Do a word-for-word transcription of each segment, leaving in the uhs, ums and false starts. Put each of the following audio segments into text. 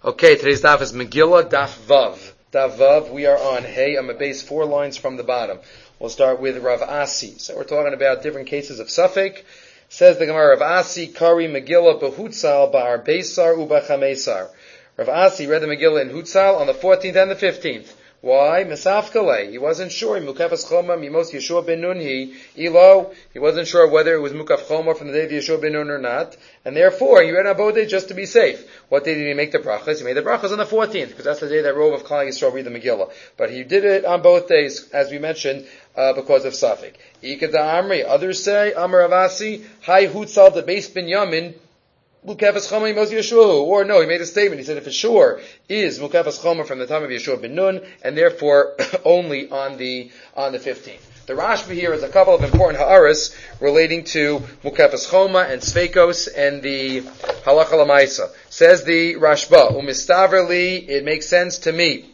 Okay, today's daf is Megillah Daf Vav. Daf Vav, we are on Hey, I'm a base four lines from the bottom. We'll start with Rav Asi. So we're talking about different cases of Suffolk. Says the Gemara, Rav Asi, Kari Megillah Behutzal Ba'ar Beisar Uba Chamesar. Rav Asi read the Megillah in Hutzal on the fourteenth and the fifteenth. Why? Mesafkale. He wasn't sure. Mukafas Choma, Mimos Yeshua ben Nun, he, Elo. He wasn't sure whether it was Mukaf Choma from the day of Yeshua ben Nun or not. And therefore, he read on both days just to be safe. What day did he make the brachas? He made the brachas on the fourteenth, because that's the day that Rov of Klal Yisrael read the Megillah. But he did it on both days, as we mentioned, uh, because of Safek. Ika da Amri. Others say, Amar Avasi, Hai Hutzal the Beis Binyamin, Mukafas Choma Mimos Yeshua. Or no, he made a statement. He said, if it sure is Mukafas Choma from the time of Yeshua ben Nun, and therefore only on the on the fifteenth. The Rashba here is a couple of important ha'aras relating to Mukafas Choma and Sveikos and the Halacha Lamaisa. Says the Rashba, Umistaverli, it makes sense to me.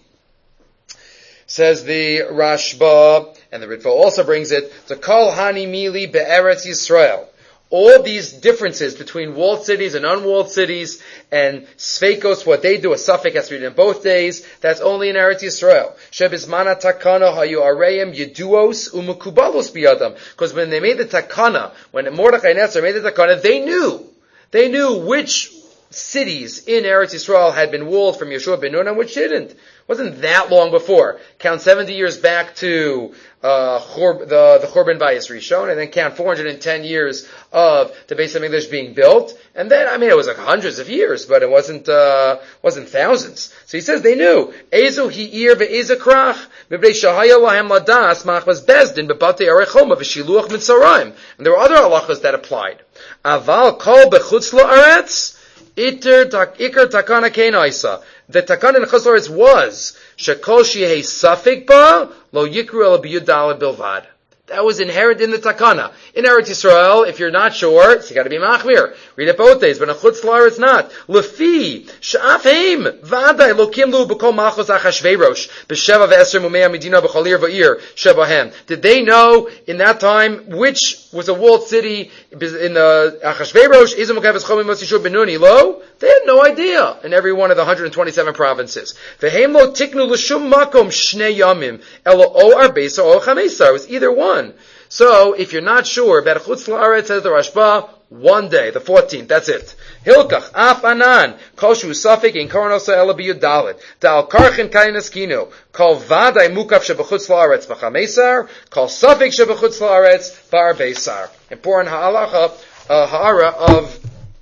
Says the Rashba, and the Ritva also brings it, the Kol Hani Mili Be'eretz Yisrael. All these differences between walled cities and unwalled cities, and Sveikos, what they do, a suffix has to read in both days, that's only in Eretz Yisrael. Shebizmana takana hayu areim yeduos umukubalos biyadam. Because when they made the takana, when Mordechai and Esther made the takana, they knew, they knew which cities in Eretz Yisrael had been walled from Yeshua ben Nun and which didn't. It wasn't that long before. Count seventy years back to uh, Chor- the, the Churban Bayis Rishon, and then count four hundred ten years of the Beis HaMikdash being built, and then, I mean, it was like hundreds of years, but it wasn't, uh, wasn't thousands. So he says they knew. Ezu hi'ir ve'eza krach, mibnei shahaya lahem ladas, machbaz bezdin, bebate arechoma, v'shiluach mitzarayim. And there were other halachas that applied. Aval kol bechutz la'aretz, iter tak, ikar takana kenaisa. The takana in Chutz La'aretz was, shekol shehei safek ba, lo yikru el biyudal bilvad. That was inherent in the takana. In Eretz Yisrael, if you're not sure, so you got to be machmir. Read it both days, but in Chutz La'aretz not. Lefi she'af heim vaday lo kimlu b'kol malchus Achashverosh b'sheva v'eser mumei medina b'chol ir v'ir shebahem. Did they know in that time which was a walled city in the Achashverosh? Izum Mukafas Choma Mimos Yeshua ben Nun lo? They had no idea in every one of the one hundred twenty-seven provinces. V'heim lo tiknu l'shum makom shnei yamim elo o arbesa o chamesar. It was either one. So, if you're not sure about Chutz La'aretz, says the Rashba, one day, the fourteenth, that's it. Hilkach, af anan, kol shu safik in koronosa ela biyud dalet, da'al karchen kainas kino, kol vaday mukaf shebechutz la'aretz b'chamesar, kol safik shebechutz la'aretz ba'ar beisar. Important ha'alacha, uh, ha'ara of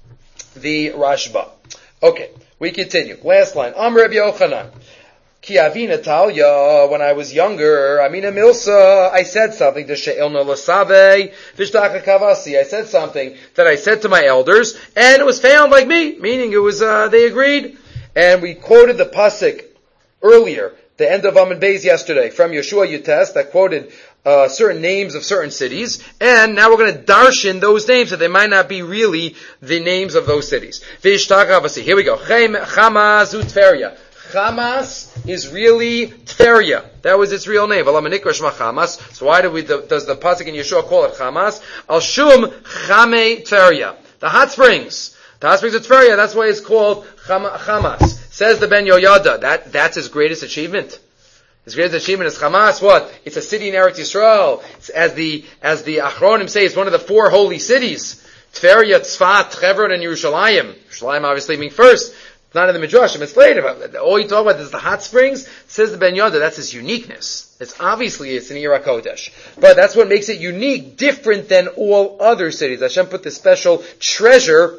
the Rashba. Okay, we continue. Last line. Am Rabbi Yochanan. Ki avina talya, when I was younger, amina milsa, I said something to she'ilna l'saveh, vishtaka kavasi. I said something that I said to my elders, and it was found like me, meaning it was, uh, they agreed. And we quoted the pasuk earlier, the end of Amud Beis yesterday, from Yeshua Yutes, that quoted uh, certain names of certain cities, and now we're going to darshan those names, so they might not be really the names of those cities. Vishtaka kavasi. Here we go. Chamaz u'Tveria. Chamas is really Tveria. That was its real name. Chamas. So why do we, does the pasuk in Yeshua call it Chamas? Al Shum Chame Tveria. The hot springs. The hot springs of Tveria, that's why it's called Chamas. Says the Ben Yoyada. That, that's his greatest achievement. His greatest achievement is Chamas. What? It's a city in Eretz Yisrael. It's, as the, as the Achronim say, it's one of the four holy cities. Tveria, Tzfat, Hebron, and Yerushalayim. Yerushalayim obviously being first. Not in the Midrashim, it's later. All you talk about is the hot springs. Says the Ben Yoda, that's its uniqueness. It's obviously, it's an Ira Kodesh. But that's what makes it unique, different than all other cities. Hashem put this special treasure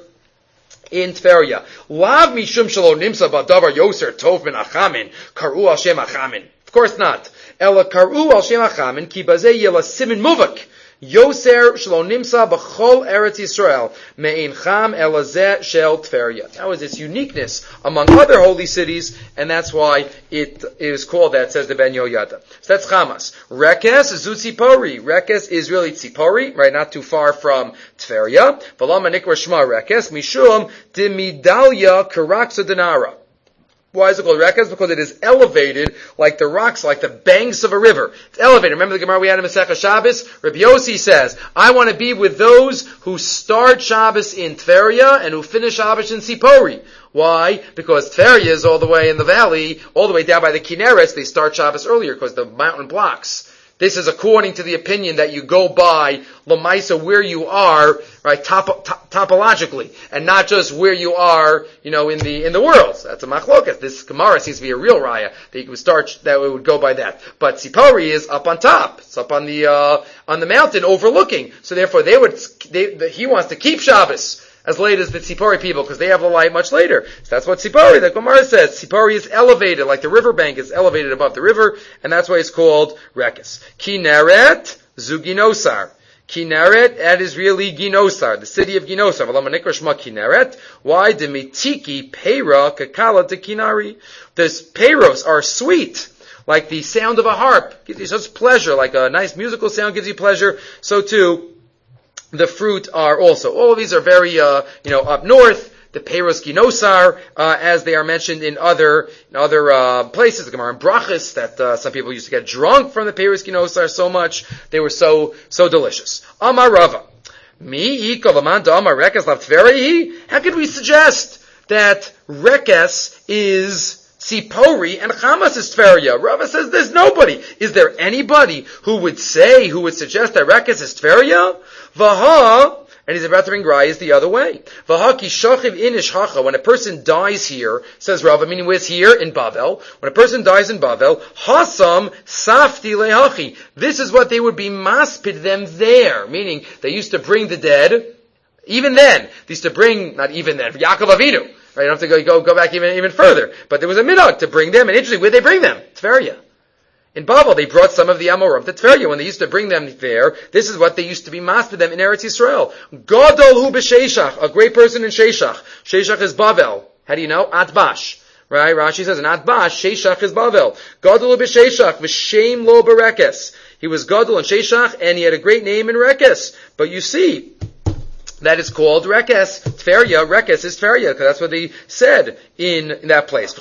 in Tveria. Lav mishum shelo nimsa badavar yoser tov ben achamin, karu al shem achamin. Of course not. Ela karu al shem achamin, ki bazeh yela simin muvak. Yoser shelo nimsa b'chol Eretz Yisrael me'in cham elazeh shel Tveria. That was its uniqueness among other holy cities, and that's why it is called that, says the Ben Yoyada. So that's Chamas. Rekes zu Tzipori. Rekes is really Tzipori, right, not too far from Tveria. V'lama nikra shma Rekes, mishum dimidalya karaksa denara. Why is it called Rekes? Because it is elevated like the rocks, like the banks of a river. It's elevated. Remember the Gemara we had in Masechah Shabbos? Rabbi Yossi says, I want to be with those who start Shabbos in Tveria and who finish Shabbos in Tzipori. Why? Because Tveria is all the way in the valley, all the way down by the Kinneret. They start Shabbos earlier because the mountain blocks. This is according to the opinion that you go by Lamaisa where you are, right, top, top, topologically, and not just where you are, you know, in the in the world. So that's a machlokas. This Gemara seems to be a real raya that you would start that it would go by that. But Tzipori is up on top. It's up on the uh, on the mountain overlooking. So therefore, they would they, the, he wants to keep Shabbos as late as the Tzipori people, because they have the light much later. So that's what Tzipori, the Gemara says. Tzipori is elevated, like the riverbank is elevated above the river, and that's why it's called Rekes. Kinneret, Zuginosar. Kinneret, that is really Ginosar, the city of Ginosar. Valamanikoshma Kinneret. Why? Demitiki, Pera, Kakala, to Kinari. The Peros are sweet, like the sound of a harp. Gives you such pleasure, like a nice musical sound gives you pleasure. So too, the fruit are also. All of these are very, uh, you know, up north. The Peiros Ginosar, uh, as they are mentioned in other, in other, uh, places. The Gemara in Brachas, that, uh, some people used to get drunk from the Peiros Ginosar so much. They were so, so delicious. Amar Rava. Mi ikolaman da amar rekes lav tverihi? How could we suggest that rekes is Tzipori and Chamas is Tveria? Rava says there's nobody. Is there anybody who would say, who would suggest that Rekes is Tveria? Vaha, and he's about to bring rayas the other way. Vaha ki shachiv inish hacha. When a person dies here, says Rava, meaning where's here? In Bavel. When a person dies in Bavel, hasam safti lehachi. This is what they would be maspid them there. Meaning, they used to bring the dead, even then, they used to bring, not even then, Yaakov Avinu. Right, you don't have to go, go, go back even, even further. But there was a minhag to bring them, and interestingly, where'd they bring them? Tveria. In Bavel, they brought some of the Amorim to Tveria. When they used to bring them there, this is what they used to be masked with them in Eretz Yisrael. Gadol hu b'Sheshach, a great person in Sheshach. Sheshach is Bavel. How do you know? Atbash. Right? Rashi says in Atbash, Sheshach is Bavel. Gadol hu b'Sheshach, v'shem lo b'Rekes. He was Gadol in Sheshach, and he had a great name in Rekes. But you see, that is called Rekes. Tveria, Rekes is Tveria, because that's what they said in, in that place.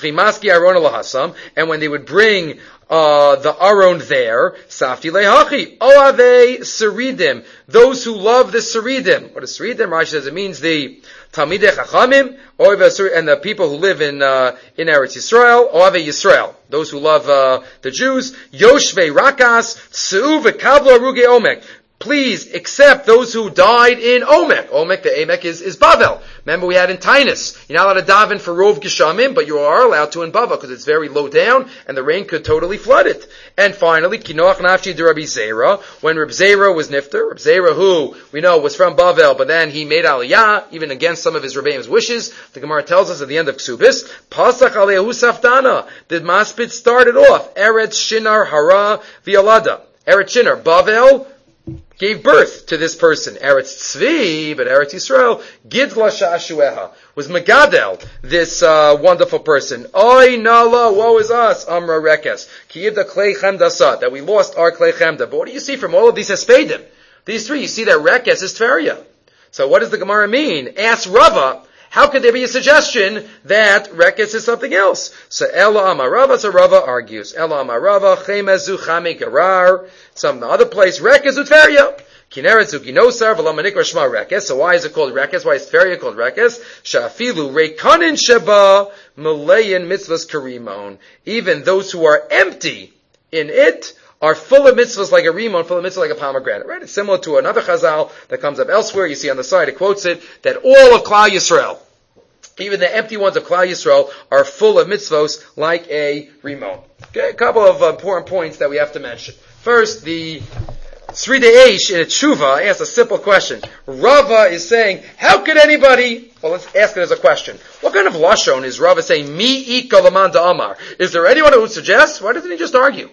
And when they would bring uh, the Aron there, Safti lehachi, Oave Saridim, those who love the Saridim. What is Saridim? Rashi says it means the Talmidei Chachamim, and the people who live in uh, in Eretz Yisrael, Oave Yisrael, those who love uh, the Jews, Yoshvei Rakas, Su'u v'kablo Aruge Omek. Please accept those who died in Omek. Omek, the Emek is, is Bavel. Remember we had in Tainus. You're not allowed to daven for Rov Geshamim, but you are allowed to in Bavel because it's very low down and the rain could totally flood it. And finally, Kinoach Nafshi de Rabbi Zera. When Rabbi Zera was nifter, Rabbi Zera who we know was from Bavel, but then he made Aliyah, even against some of his Rebbeim's wishes. The Gemara tells us at the end of Ksubis, Pasach Alehu Saftana. The Maspid started off, Eretz Shinar Hara Vialada. Eretz Shinar, Bavel, gave birth to this person. Eretz Tzvi, but Eretz Yisrael, Gidla Sha'ashueha, was Megadel, this uh, wonderful person. Oy Nala, woe is us, Amra Rekes, Kiyibda Klei Chemdasa, that we lost our Klei Chemda. But what do you see from all of these Hespedim? These three, you see that Rekes is Tveria. So what does the Gemara mean? Ask Rava, how could there be a suggestion that Rekes is something else? So Ela Amarava, so Rava argues. Ela Amarava, Chemezu Chame Gerar, some other place, Rekes Utveria. Kineret Zuginosar, Velamanikra Shma Rekes. So why is it called Rekes? Why is Tveria called Rekes? Shafilu Reikanin Sheba, Malayan Mitzvahs Karimon. Even those who are empty in it are full of mitzvahs like a rimon, full of mitzvahs like a pomegranate, right? It's similar to another chazal that comes up elsewhere. You see on the side, it quotes it, that all of Klal Yisrael, even the empty ones of Klal Yisrael, are full of mitzvahs like a rimon. Okay, a couple of important points that we have to mention. First, the Sri Eish in a tshuva asks a simple question. Rava is saying, how could anybody, well let's ask it as a question. What kind of lashon is Rava saying, mi ika laman da amar? Is there anyone who would suggest? Why doesn't he just argue?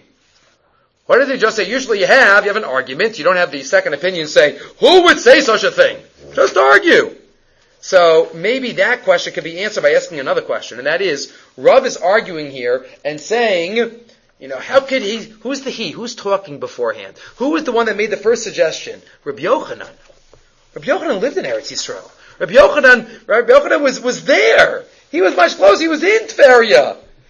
Why doesn't he just say, usually you have, you have an argument, you don't have the second opinion saying, who would say such a thing? Just argue. So maybe that question could be answered by asking another question, and that is, Rav is arguing here and saying, you know, how could he, who's the he? Who's talking beforehand? Who was the one that made the first suggestion? Rabbi Yochanan. Rabbi Yochanan lived in Eretz Yisrael. Rabbi Yochanan, Rabbi Yochanan was, was there. He was much closer, he was in Tveria.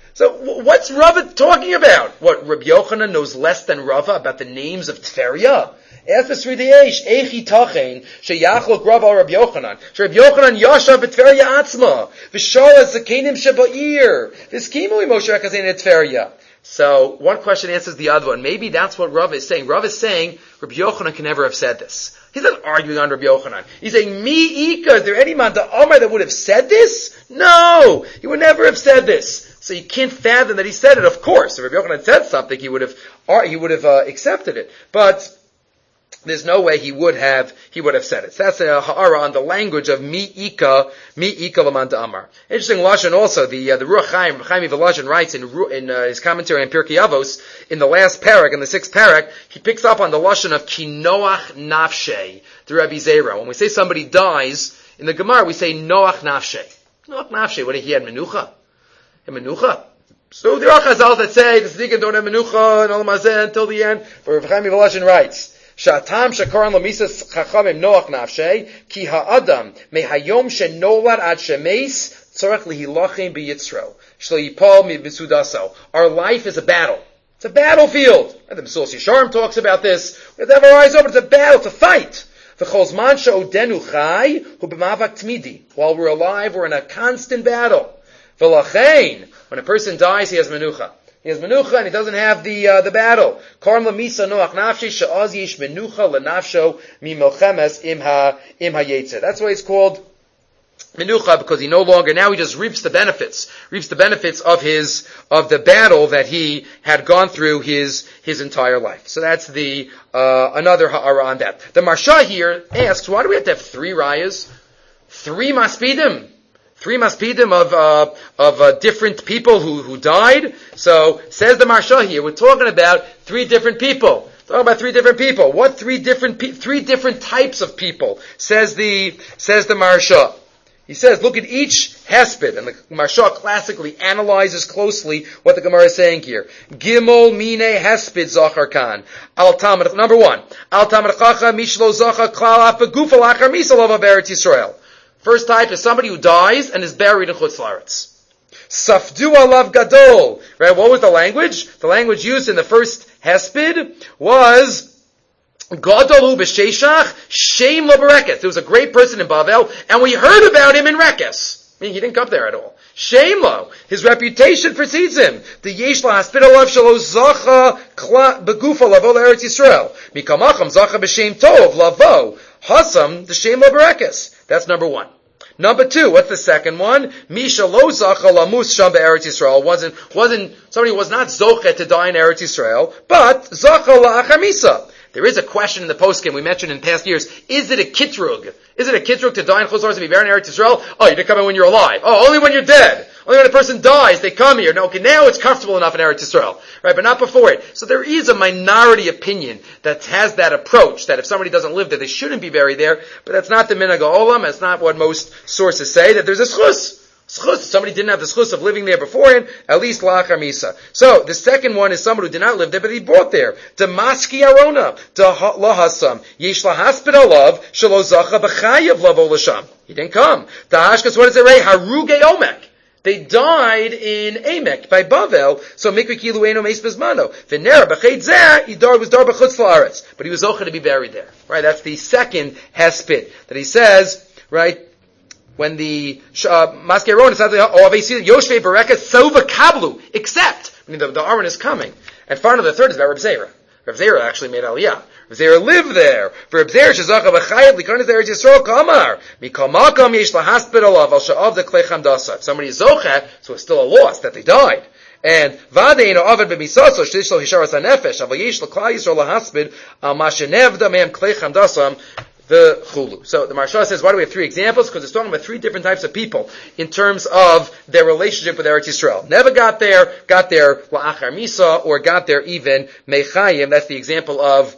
So what's Rava talking about? What, Rabbi Yochanan knows less than Rava about the names of Tveria? Efes Rideish, Eichi Tachein, Sheyachlok Rava Rabbi Yochanan. Rabbi Yochanan Yashav B'Tveria Atzma, V'Shala Zakenim Sheba'ir, V'Skimu Moshe Rakazain Tveria. So one question answers the other one. Maybe that's what Rav is saying. Rav is saying Rabbi Yochanan can never have said this. He's not arguing on Rabbi Yochanan. He's saying, Mi Ika, is there any man to Omar that would have said this? No! He would never have said this. So you can't fathom that he said it. Of course, if Rabbi Yochanan said something, he would have, he would have uh, accepted it. But there's no way he would have, he would have said it. So that's a ha'ara on the language of mi ika, mi ika l'man da'amar. Interesting lashon also, the, uh, the Ruach Chaim, Chaim Volozhin writes in, in uh, his commentary on Pirkei Avos, in the last parak, in the sixth parak, he picks up on the lashon of ki noach nafshei, the Rabbi Zera. When we say somebody dies, in the Gemara we say noach nafshei. Noach nafshei, what, he had menucha? A menucha? So there are chazal that say, the tzaddikim don't have menucha, and all mazeh until the end, but Chaim Volozhin writes, Shatam shakaran lomisas chachamim noach nafshei ki ha'adam mehayom shenolad ad shemeis tzarech lihilachem biyitzro shlo yipol mibisudaso. Our life is a battle. It's a battlefield. And the Mesulas Yesharim talks about this. We have to have our eyes open. It's a battle. It's a fight. V'chol she'odenu chai hu b'mavak tmidi. While we're alive, we're in a constant battle. V'lachein, when a person dies, he has menucha. He has menucha and he doesn't have the uh, the battle. Karm lamisa noach nafshi she'az yesh menucha lenafsho mimilchemes im ha im hayetzer. That's why it's called menucha, because he no longer, now he just reaps the benefits, reaps the benefits of his of the battle that he had gone through his his entire life. So that's the uh, another ha'ara on that. The Marsha here asks, why do we have to have three rayas, three maspidim? Three maspidim of uh, of uh, different people who, who died. So says the Marsha here, we're talking about three different people. Talking about three different people. What three different pe- three different types of people? Says the says the Marsha. He says, look at each hesped, and the Marsha classically analyzes closely what the Gemara is saying here. Gimel mine hesped zachar kan. Al tamar, number one. Al tamar chacha mishlo zachar klal afagufa lachar misalava b'Eretz Yisrael. First type is somebody who dies and is buried in Chutz La'aretz. Safdu alav gadol. Right? What was the language? The language used in the first hesped was gadol hu b'sheshach shem lo b'rekes. There was a great person in Bavel, and we heard about him in Rekes. I mean, he didn't come there at all. Shem lo. His reputation precedes him. The yesh la haspid alav shelo zacha begufa lavo l'Eretz Yisrael. Mikamacham zacha b'shem tov lavo. Hasam the shem lo b'rekes. That's number one. Number two, what's the second one? Misha lo zacha lamus sham be'Eretz Yisrael. Wasn't, wasn't, somebody was not zochet to die in Eretz Yisrael, but zacha la'achar misa. There is a question in the poskim we mentioned in past years. Is it a kitrug? Is it a kitrug to die in Chutz La'aretz and be buried in Eretz Yisrael? Oh, you didn't come in when you're alive. Oh, only when you're dead. Only when a person dies, they come here. No, okay, now it's comfortable enough in Eretz Yisrael. Right, but not before it. So there is a minority opinion that has that approach, that if somebody doesn't live there, they shouldn't be buried there, but that's not the minhag ha'olam, that's not what most sources say, that there's a schus. Schus, somebody didn't have the schus of living there beforehand, at least la'achar misa. So, the second one is someone who did not live there, but he bought there. Damaski arona, lahasam, yesh lahaspid alav, shelo zacha b'chayav lavo l'sham. He didn't come. Da'ashkas, what does it say? Haruge omek. They died in Emek by Bavel, so mikra kilu eno meis bezmano. V'nera b'cheid zeh, he was dar b'chutz la'aretz, but he was zocha to be buried there. Right, that's the second hesped that he says. Right, when the Maskei Aron is Yoshvei Berekas Sova Kablu, except I mean, the, the Aron is coming. And finally, the third is about Reb Zera. Reb Zera actually made Aliyah. Reb Zera lived there. For Reb Zera shezacha b'chayav likanis Eretz Yisrael kamar mikol makom yesh lahaspid alav al she'av the klei chamdasa. If somebody is zocha, so it's still a loss that they died. And vadeinu avad b'misaso shtishlo hisharas hanefesh aval yesh l'klai Yisrael lahaspid al mashenevda mehem klei chamdasam the chulu. So the Marsha says, why do we have three examples? Because it's talking about three different types of people in terms of their relationship with Eretz Yisrael. Never got there, got there la'achar misa, or got there even mechayim. That's the example of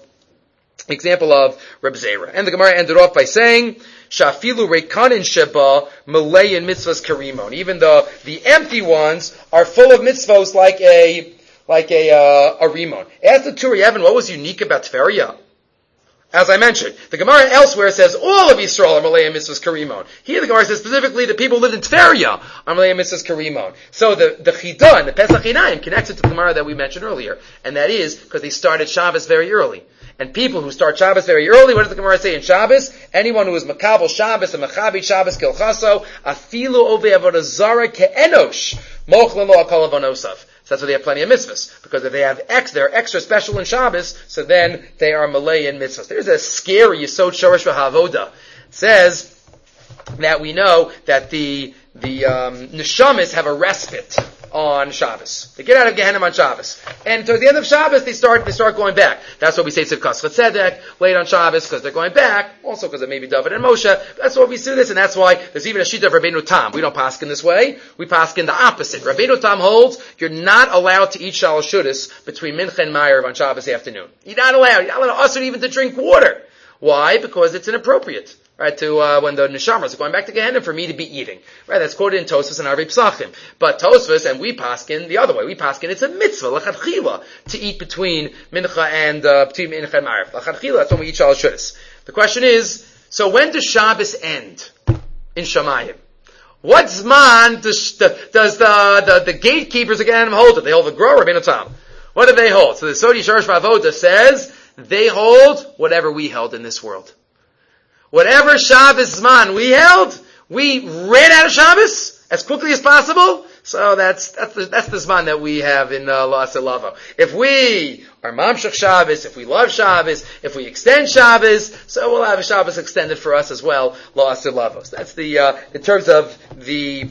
example of Reb Zera. And the Gemara ended off by saying, Shafilu reikanin sheba malayin mitzvahs karimon. Even though the empty ones are full of mitzvahs like a like a uh, a rimon. Ask the Turi Evan, what was unique about Tveria? As I mentioned, the Gemara elsewhere says all of Yisrael are Malay Mitzvahs Karimon. Here the Gemara says specifically the people who lived in Tveria are Malay Mitzvahs Karimon. So the, the Chidah and the Pesach Inayim connects it to the Gemara that we mentioned earlier. And that is because they started Shabbos very early. And people who start Shabbos very early, what does the Gemara say in Shabbos? Anyone who is Makabel Shabbos and Machabit Shabbos Kilchaso, Afilu Ove Avodah Zara Ke'enosh, Mochlan Lo Akol Avonosav. So that's why they have plenty of mitzvahs. Because if they have X, they're extra special in Shabbos, so then they are Malay in mitzvahs. There's a scary Yesod Shorish V'Havoda. It says that we know that the, the, um, Neshamis have a respite on Shabbos. They get out of Gehenna on Shabbos. And towards the end of Shabbos, they start, they start going back. That's what we say Tzivkas Tzedek, late on Shabbos, because they're going back. Also because of maybe David and Moshe. That's why we do this, and that's why there's even a sheet of Rabbeinu Tam. We don't paskin this way. We paskin the opposite. Rabbeinu Tam holds, you're not allowed to eat Shalosh Shudas between Mincha and Ma'ariv on Shabbos afternoon. You're not allowed. You're not allowed to usher even to drink water. Why? Because it's inappropriate. Right, to, uh, when the Neshamas are going back to Gehenna for me to be eating. Right, that's quoted in Tosfos and Arvei Psachim. But Tosfos and we paskin the other way. We paskin it's a mitzvah, l'chadchila, to eat between Mincha and, uh, between Mincha and Ma'ariv. L'chadchila, that's when we eat Shalosh Shudas. The question is, so when does Shabbos end in Shamayim? What zman does the, does the, the, the gatekeepers of Gehenna hold it? They hold the Gra, Rabbeinu Tam. What do they hold? So the Sodi Shorish V'Avoda says, they hold whatever we held in this world. Whatever Shabbos Zman we held, we ran out of Shabbos as quickly as possible. So that's, that's the, that's the Zman that we have in, uh, La'aseh Lavo. If we are Mamshech Shabbos, if we love Shabbos, if we extend Shabbos, so we'll have a Shabbos extended for us as well, La'aseh Lavo. So that's the, uh, in terms of the,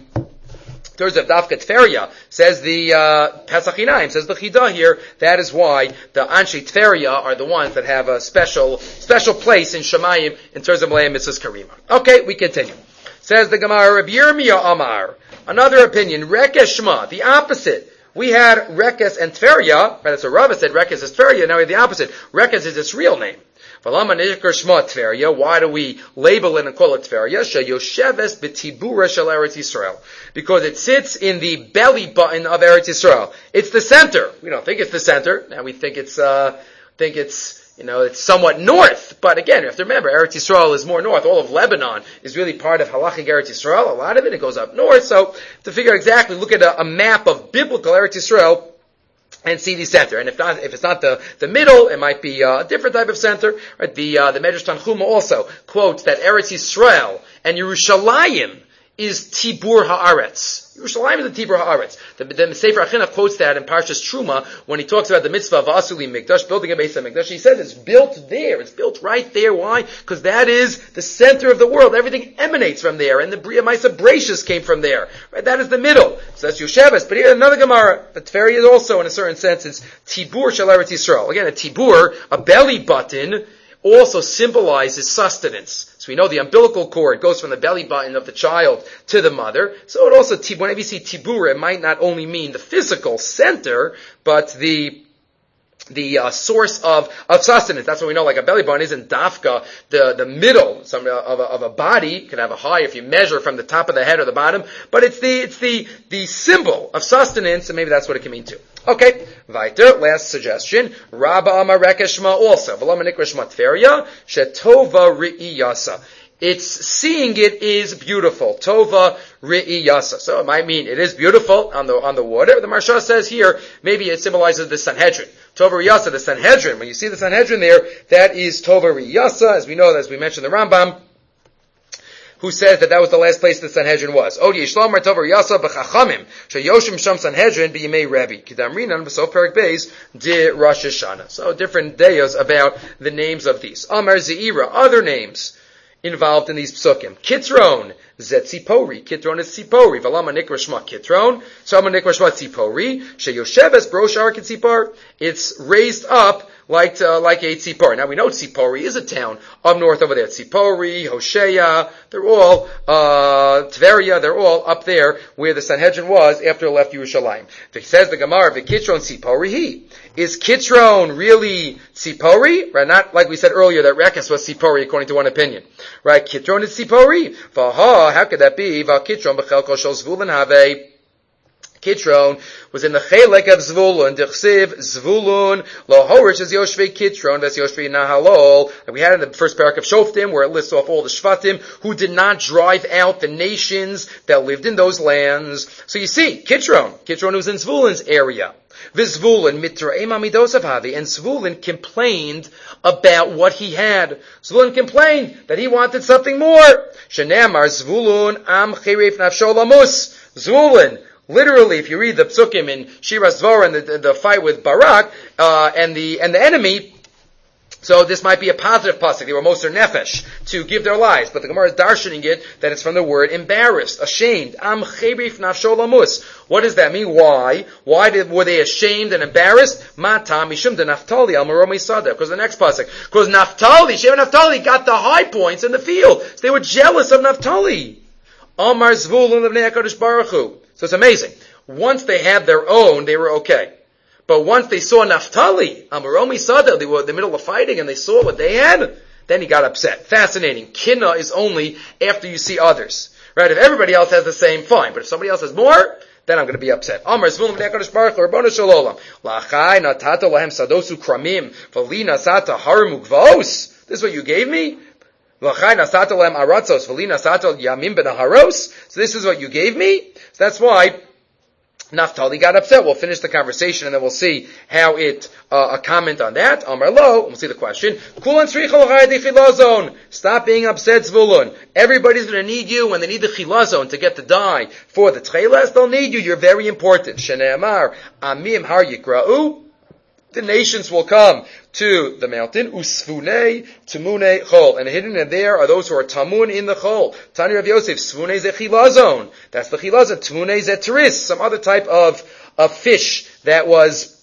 in terms of Dafka Tveria, says the, uh, Pesach Inayim, says the Chidah here, that is why the Anshe Tveria are the ones that have a special, special place in Shemayim in terms of Malay Mitzvahs Karima. Okay, we continue. Says the Gemara, Rabbi Yirmiyah Amar, another opinion, Rekes Shema, the opposite. We had Rekes and Tveria, right, that's what Rava said, Rekes is Tveria, now we have the opposite. Rekes is its real name. Why do we label it and call it Tveria? Because it sits in the belly button of Eretz Yisrael. It's the center. We don't think it's the center. Now we think it's, uh, think it's, you know, it's somewhat north. But again, you have to remember, Eretz Yisrael is more north. All of Lebanon is really part of Halachic Eretz Yisrael. A lot of it, it goes up north. So to figure exactly, look at a, a map of biblical Eretz Yisrael, and see the center. And if not, if it's not the, the middle, it might be a different type of center. Right? The, uh, the Medrash Tanchuma also quotes that Eretz Yisrael and Yerushalayim is Tibur Haaretz. Yerushalayim is the Tibur Haaretz. The, the Sefer Achinuch quotes that in Parshas Truma when he talks about the mitzvah of Asuli Mikdash, building a Beis HaMikdash. He says it's built there. It's built right there. Why? Because that is the center of the world. Everything emanates from there. And the Bria Maisa Brachus came from there. Right? That is the middle. So that's Yosheves. But here another Gemara. The Teferi is also, in a certain sense, it's Tibur Shel Eretz Yisrael. Again, a Tibur, a belly button, also symbolizes sustenance. So we know the umbilical cord goes from the belly button of the child to the mother. So it also, whenever you see tibur, it might not only mean the physical center, but the the uh, source of, of sustenance. That's what we know, like a belly button isn't dafka, the, the middle some, uh, of, a, of a body. It can have a high if you measure from the top of the head or the bottom, but it's the, it's the, the symbol of sustenance, and maybe that's what it can mean too. Okay, weiter, last suggestion. Rabba Amar Rekeshma also. V'lama Nikrashma Tveria, Shetova Ri'iyasa. It's, seeing it is beautiful. Tova Ri'iyasa. So it might mean it is beautiful on the, on the water. The Marsha says here, maybe it symbolizes the Sanhedrin. Tova Ri'iyasa, the Sanhedrin. When you see the Sanhedrin there, that is Tova Ri'iyasa. As we know, as we mentioned the Rambam, who says that that was the last place the Sanhedrin was. Odi Yishlam Tova Ri'iyasa b'chachamim, sheyoshim sham Sanhedrin b'yimei Rebbe. Kidamrinan b'sof Perik Beis di Rosh Hashanah. So different dayos about the names of these. Amar Ze'ira, other names involved in these psukim. Kitron, Zet Tzipori. Kitron is Tzipori. Valama Nikra Shma Kitron. Sama Nikra Shma Tzipori. Sheyosheves Brosh Arak Tzipor. It's raised up like, uh, like a Tzipor. Now we know Tzipori is a town up north over there. Tzipori, Hoshea, they're all, uh, Tveria, they're all up there where the Sanhedrin was after it left Yerushalayim. It says the Gemara, V'Kitron Tzipori he. Is Kitron really Tzipori? Right, not like we said earlier that Rekes was Tzipori according to one opinion. Right, Kitron is Tzipori. Vaha, how could that be? Va Kitron b'chelko shel Zvulun have. Kitron was in the Chelek of Zvulun, Dechsiv, Zvulun, Lohorish is Yoshvei Kitron, that's Yoshvei Nahalol, that we had in the first parak of Shoftim, where it lists off all the Shvatim who did not drive out the nations that lived in those lands. So you see, Kitron, Kitron was in Zvulun's area. Vizvulun mitra'im amidosav havi, and Zvulun complained about what he had. Zvulun complained that he wanted something more. Shenamar Zvulun am chirif nafsho lamus. Zvulun, literally, if you read the psukim in Shiras Dvorah and the, the, the fight with Barak uh, and the and the enemy, so this might be a positive pasuk. They were moser nefesh to give their lives, but the Gemara is darshaning it that it's from the word embarrassed, ashamed. Am cherif nafsho lamus. What does that mean? Why? Why did, were they ashamed and embarrassed? Matam mishum de Naftali al maromi sada. Because the next pasuk, because Naftali, Sheva Naftali got the high points in the field, so they were jealous of Naftali. Amar Zvulun l'bnei HaKadosh Baruch Hu. So it's amazing. Once they had their own, they were okay. But once they saw Naftali, Amaromi Sada, they were in the middle of fighting and they saw what they had, then he got upset. Fascinating. Kinna is only after you see others. Right? If everybody else has the same, fine. But if somebody else has more, then I'm going to be upset. Amar Zvulun b'nei HaKadosh Baruch Hu, Rabbanu Shalom. Lachai natata lahem sadosu kramim, v'li nasata harim ugvos. This is what you gave me? Lachai nasata lahem aratzos, v'li nasata yamim ben haros. So this is what you gave me? So that's why Naftali got upset. We'll finish the conversation and then we'll see how it, uh, a comment on that. Amar lo, we'll see the question. Kulan tzricha l'chayei chilazon. Stop being upset, Zvulun. Everybody's gonna need you when they need the chilazon to get the dye for the tchelas. They'll need you. You're very important. Shene'amar, amim har yikra'u. The nations will come to the mountain, usfunei tamune chol, and hidden in there are those who are tamun in the chol. Tani Rav Yosef, sfunei ze chilazon. That's the chilazon. Tamune ze teris, some other type of of fish that was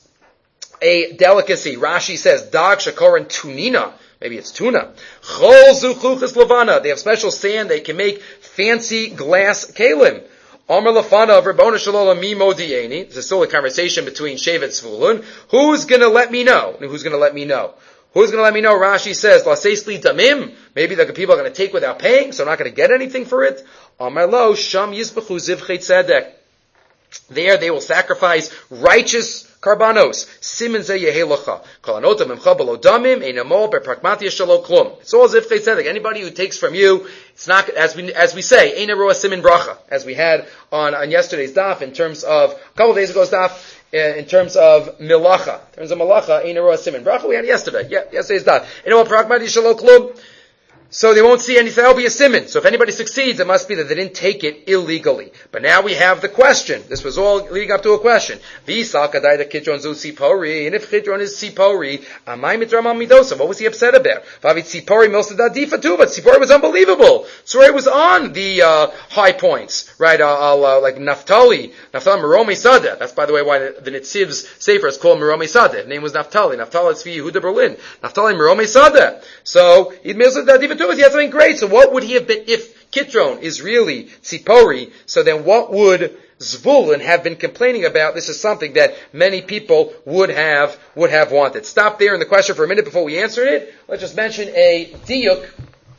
a delicacy. Rashi says dag shakoran tunina. Maybe it's tuna. Chol zu chluchas levana. They have special sand. They can make fancy glass kalim. Amar lafana of Rabbona Shalom mi modieni. This is still a conversation between Shevet Zvulun. Who's gonna let me know? Who's gonna let me know? Who's gonna let me know? Rashi says, Laseisli damim. Maybe the people are gonna take without paying, so I'm not gonna get anything for it. Amar lo, sham yizbechu zivchei tzedek. There they will sacrifice righteous karbanos. Simen ze yehelacha. Kolanota memcha belo damim, einamol berpragmatia shalo klum. It's all zivchei tzedek. Anybody who takes from you, it's not, as we, as we say, ein eroa simin bracha, as we had on, on yesterday's daf, in terms of, a couple of days ago's daf, in terms of milacha. In terms of malacha, ein eroa simin bracha, we had yesterday. Yeah, yesterday's daf. Einamol berpragmatia shalo klum. So they won't see anything. That'll be a siman. So if anybody succeeds, it must be that they didn't take it illegally. But now we have the question. This was all leading up to a question. V'isal kadai da kitron zu sipori. And if kitron is sipori, amai mitram midosa. What was he upset about? V'avit sipori milsada difa too. But sipori was unbelievable. Tzorei was on the uh, high points, right? Uh, uh, like Naftali, Naftali Meromei Sada. That's by the way why the, the Nitziv's sefer is called Meromei Sada. His name was Naftali. Naftali is Tzvi Yehuda Berlin. Naftali Meromei Sada. So he milsada difa. He had something great. So what would he have been if Kitron is really Tzipori? So then what would Zvulun have been complaining about? This is something that many people would have would have wanted. Stop there in the question for a minute before we answer it. Let's just mention a diuk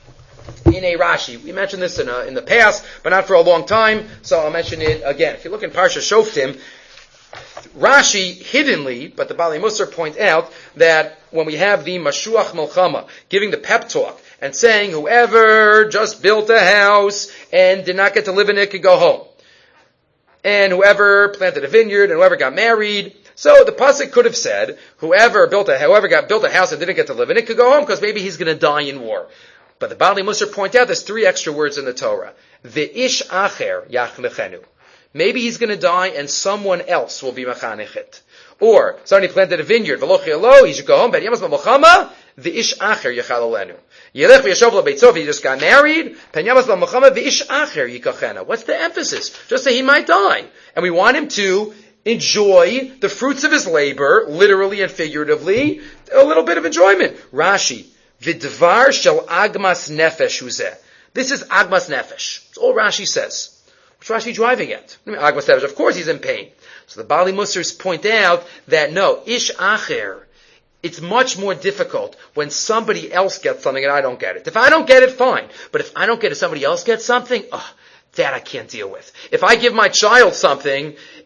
in a Rashi. We mentioned this in, a, in the past, but not for a long time, so I'll mention it again. If you look in Parsha Shoftim, Rashi hiddenly, but the Bali Musar point out that when we have the Mashuach Melchama giving the pep talk and saying whoever just built a house and did not get to live in it could go home, and whoever planted a vineyard and whoever got married, so the pasuk could have said whoever built a whoever got built a house and didn't get to live in it could go home because maybe he's going to die in war. But the Bali Musar point out there's three extra words in the Torah: Ve'ish acher yachnechenu. Maybe he's going to die and someone else will be machanechet. Or, somebody planted a vineyard, v'lochi alo, he should go home, but yamas b'mochama, v'ish acher yachal alenu. Yelech v'yashov l'beitzov, he just got married, pen yamas b'mochama, v'ish acher yikachena. What's the emphasis? Just say he might die. And we want him to enjoy the fruits of his labor, literally and figuratively, a little bit of enjoyment. Rashi, v'dvar shel agmas nefesh huzeh. This is agmas nefesh. That's all Rashi says. What's Rashi driving at? I mean, Agmas Nefesh, of course he's in pain. So the Bali Musars point out that no, ish acher, it's much more difficult when somebody else gets something and I don't get it. If I don't get it, fine. But if I don't get it, somebody else gets something, oh, that I can't deal with. If I give my child something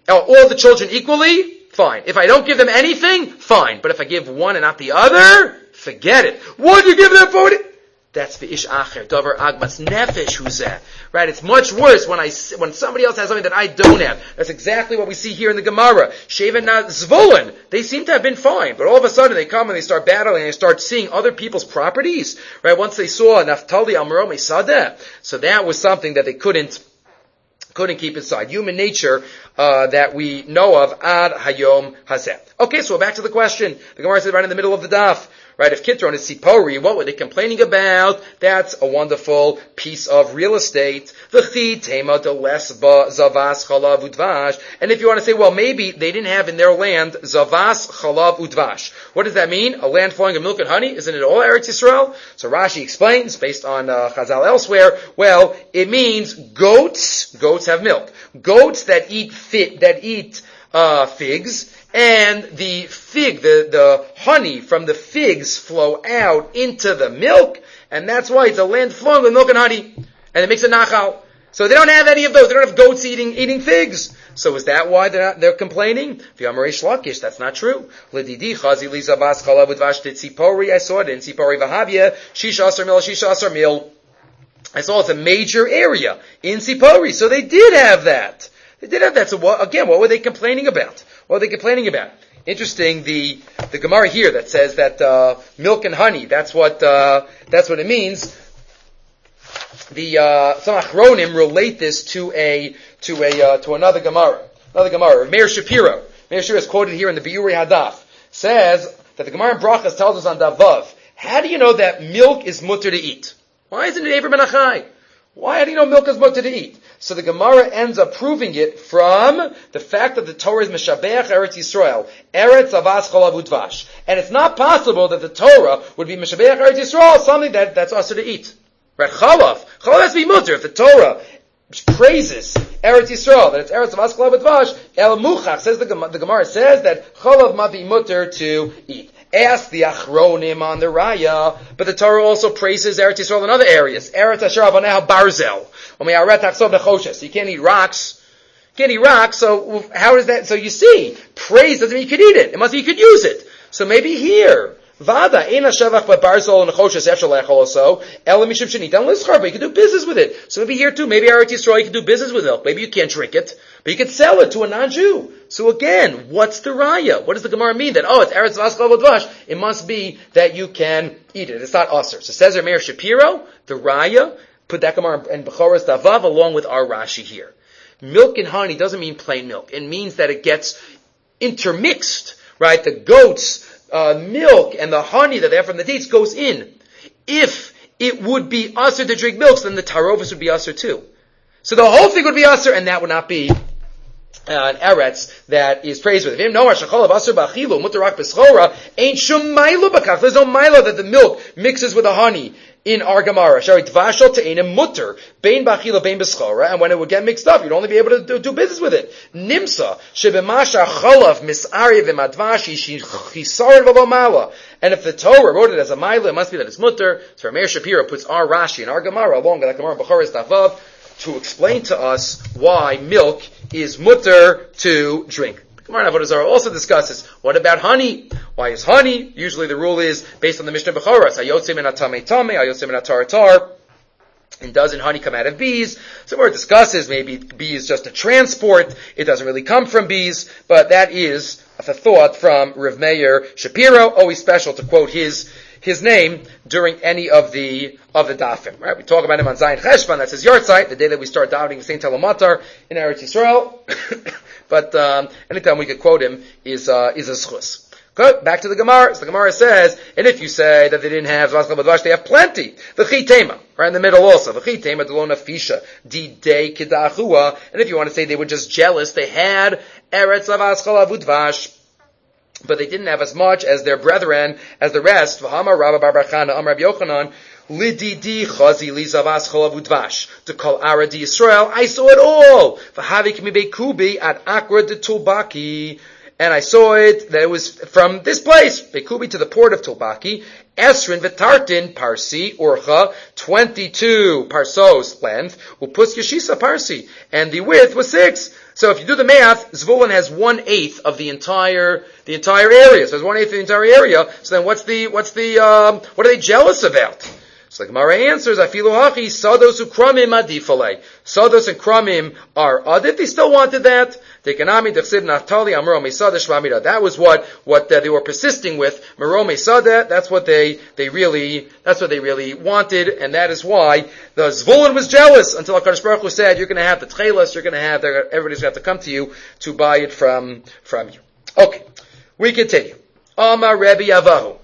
all the children equally, fine. If I don't give them anything, fine. But if I give one and not the other, forget it. What do you give them for it? That's the ish acher, davar agmas nefesh huzeh. Right? It's much worse when I, when somebody else has something that I don't have. That's exactly what we see here in the Gemara. Sheven na Zvulun. They seem to have been fine, but all of a sudden they come and they start battling and they start seeing other people's properties. Right? Once they saw Naftali Amro Mesadeh. So that was something that they couldn't, couldn't keep inside. Human nature, uh, that we know of, ad hayom hazeh. Okay, so back to the question. The Gemara said right in the middle of the daf. Right, if Kitron is Sipori, what were they complaining about? That's a wonderful piece of real estate. V'chi tema de lesba zavas chalav udvash. And if you want to say, well, maybe they didn't have in their land zavas chalav udvash. What does that mean? A land flowing of milk and honey? Isn't it all Eretz Yisrael? So Rashi explains, based on uh, Chazal elsewhere, well, it means goats, goats have milk. Goats that eat fit, that eat uh figs, and the fig, the, the honey from the figs flow out into the milk, and that's why it's a land flowing with milk and honey, and it makes a nachal. So they don't have any of those. They don't have goats eating eating figs. So is that why they're not, they're complaining? V'yamarei Shlakish, that's not true. L'didi chazi li zavas chalav udvash tzipori. I saw it in Tzipori v'havya shisha asar mil shisha asar mil. I saw it's a major area in Tzipori, so they did have that. They did have that. So what, again, what were they complaining about? What were they complaining about? Interesting, the the Gemara here that says that uh, milk and honey, that's what uh, that's what it means. The uh, some Achronim relate this to a to a uh, to another Gemara, another Gemara. Meir Shapiro, Meir Shapiro is quoted here in the Biuri Hadaf, says that the Gemara in Brachas tells us on Davav, how do you know that milk is mutter to eat? Why isn't it Ever Menachai? Why do you know milk is mutter to eat? So the Gemara ends up proving it from the fact that the Torah is Meshabeach Eretz Yisrael, Eretz Avas Cholav Udvash. And it's not possible that the Torah would be Meshabeach Eretz Yisrael, something that, that's also to eat. Right? Cholav. Cholav has to be mutter. If the Torah praises Eretz Yisrael, that it's Eretz Avas Cholav Udvash, El Muchach, says the, the Gemara says that Cholav might be mutter to eat. Ask the Achronim on the Raya, but the Torah also praises Eretz Yisrael in other areas. Eretz Asher Avaneha Barzel. So you can't eat rocks. You can't eat rocks, so how is that? So you see, praise doesn't mean you could eat it. It must mean you could use it. So maybe here, Vada, Eina Shevach Barzel Nechoshes Efshal Echol also, Ela Mishim Shenit and Lischar, but you can do business with it. So maybe here too, maybe Eretz Yisrael, you can do business with milk. Maybe you can't drink it, but you can sell it to a non-Jew. So again, what's the raya? What does the Gemara mean? That, oh, it's Eretz Avas Cholav Udvash. It must be that you can eat it. It's not usher. So says Meir Shapiro, the raya, put that Gemara and Bechoros Davav along with our Rashi here. Milk and honey doesn't mean plain milk. It means that it gets intermixed, right? The goat's uh, milk and the honey that they have from the dates goes in. If it would be usher to drink milk, then the tarovis would be usher too. So the whole thing would be usher, and that would not be Uh, an eretz that is praised with him. No, Ashachol of Asur Bachilu, Mutarak Beschora, ain't Shum Milo Bakach. There's no Milo that the milk mixes with the honey in our Gemara. Shari Tvashal Te'enim Mutter, Bein Bachilu, Bein Beschora, and when it would get mixed up, you'd only be able to do, do business with it. Nimsa, Shebemasha Cholav, Misari V'Madvashi, Chisarin V'Lomala. And if the Torah wrote it as a Milo, it must be that it's Mutter. So Meir Shapiro puts our Rashi in our Gemara, along with that Gemara Bechoros Davav, to explain to us why milk is mutter to drink. Gemara Avodah Zarah also discusses, what about honey? Why is honey? Usually the rule is based on the Mishnah Bechoros, Hayotze min hatamei tamei, hayotze min hatar tar. And doesn't honey come out of bees? So where it discusses, maybe bee is just a transport, it doesn't really come from bees, but that is a thought from Rav Meir Shapiro, always special to quote his his name during any of the of the dafim. Right? We talk about him on Zayin Cheshvan, that's his yahrzeit, the day that we start davening Saint Telamatar in Eretz Yisrael. But um, anytime we could quote him is uh, is a schus. Good. Back to the Gemara. So the Gemara says, and if you say that they didn't have Zvas Cholav Udvash, they have plenty. V'chi tema, right in the middle also. V'chi tema delona fisha di day kidachua. And if you want to say they were just jealous, they had Eretz Avas Cholav Udvash, but they didn't have as much as their brethren, as the rest. V'hamar Rabba Bar Bar Chana, Amar Rabbi Yochanan, Lididi chazi li zavas cholav udvash. To call Ara di Yisrael, I saw it all. V'havik mi beikubi at akra de tulbaki. and I saw it, that it was from this place, Bekubi to the port of Tulbaki, Esrin Vitartin Parsi, Urcha, twenty-two parsos length, Upus Yeshisa Parsi, and the width was six. So if you do the math, Zvulun has one-eighth of the entire, the entire area. So it's one-eighth of the entire area, so then what's the, what's the, um, what are they jealous about? So the Gemara answers, Afilu hachi, Sados ukramim adifale. Sados and Kramim are adif. They still wanted that. Dekanami dechsiv naftali amro mesada shvamira. That was what, what uh, they were persisting with. Mero mesada, that's what they, they really, that's what they really wanted, and that is why the Zvulun was jealous until HaKadosh Baruch Hu said, you're gonna have the tchelas, you're gonna have, everybody's gonna have to come to you to buy it from, from you. Okay. We continue. Amar Rebbe Yavahu.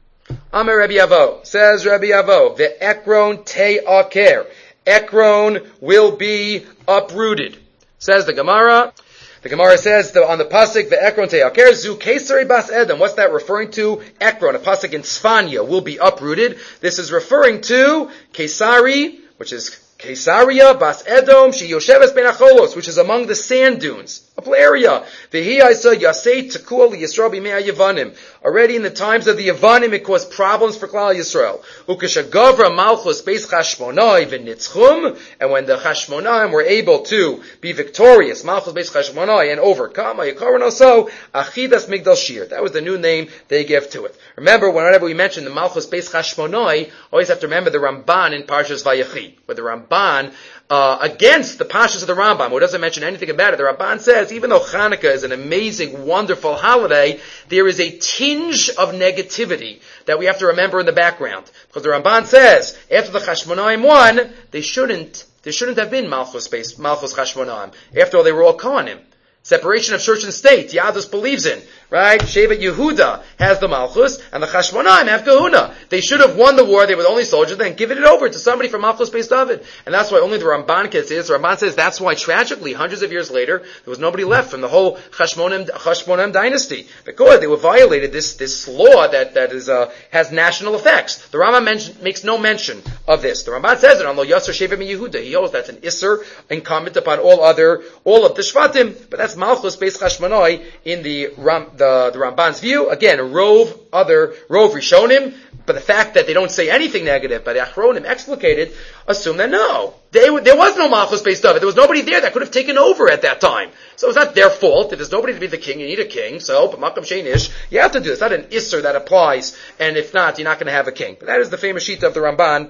Amar Rebbe Yavo, says Rebbe Yavo, the Ekron te aker. Ekron will be uprooted. Says the Gemara. The Gemara says the, on the pasuk, the Ekron te aker zu Kesari bas Edom. What's that referring to? Ekron, a pasuk in Sfania, will be uprooted. This is referring to Kesari, which is Kesaria bas Edom, she Yosheves ben Acholos, which is among the sand dunes, a area. Vehi Isa Yasei Tekua Yisrael b'mei Yavanim. Already in the times of the Yavanim, it caused problems for Klal Yisrael. Ukeshagavra Malchus beis Chashmonai v'nitzchum, and when the Chashmonaim were able to be victorious, Malchus beis Chashmonai, and overcome, Ayikaron also Achidas Migdal Shir. That was the new name they gave to it. Remember, whenever we mention the Malchus beis Chashmonai, always have to remember the Ramban in Parshas Vayechi, where the Ramban, uh, against the Pashas of the Rambam, who doesn't mention anything about it, the Ramban says, even though Hanukkah is an amazing, wonderful holiday, there is a tinge of negativity that we have to remember in the background. Because the Ramban says, after the Chashmonaim won, they shouldn't, there shouldn't have been Malchus based, Malchus Chashmonaim. After all, they were all Kohanim. Separation of church and state, Yadus believes in, right? Shevet Yehuda has the Malchus, and the Chashmonaim have Kahuna. They should have won the war, they were the only soldiers, then given it over to somebody from Malchus based David. And that's why only the Ramban can say this. The Ramban says that's why, tragically, hundreds of years later, there was nobody left from the whole Chashmonaim, Chashmonaim dynasty. Because they were violated this, this law that, that is, uh, has national effects. The Rambam mention, makes no mention of this. The Ramban says it on Lo Yasser Shevet Yehuda. He holds that's an Isser incumbent upon all other, all of the Shvatim, but that's Malchus beis Chashmonai in the Ram, the, the Ramban's view. Again, Rove, other, Rove Rishonim, but the fact that they don't say anything negative, but Achronim explicated, assume that no. They, there was no Malchus beis David. There was nobody there that could have taken over at that time. So it's not their fault. If there's nobody to be the king, you need a king. So, but Makam Sheinish, you have to do this. It's not an Isser that applies, and if not, you're not going to have a king. But that is the famous sheet of the Ramban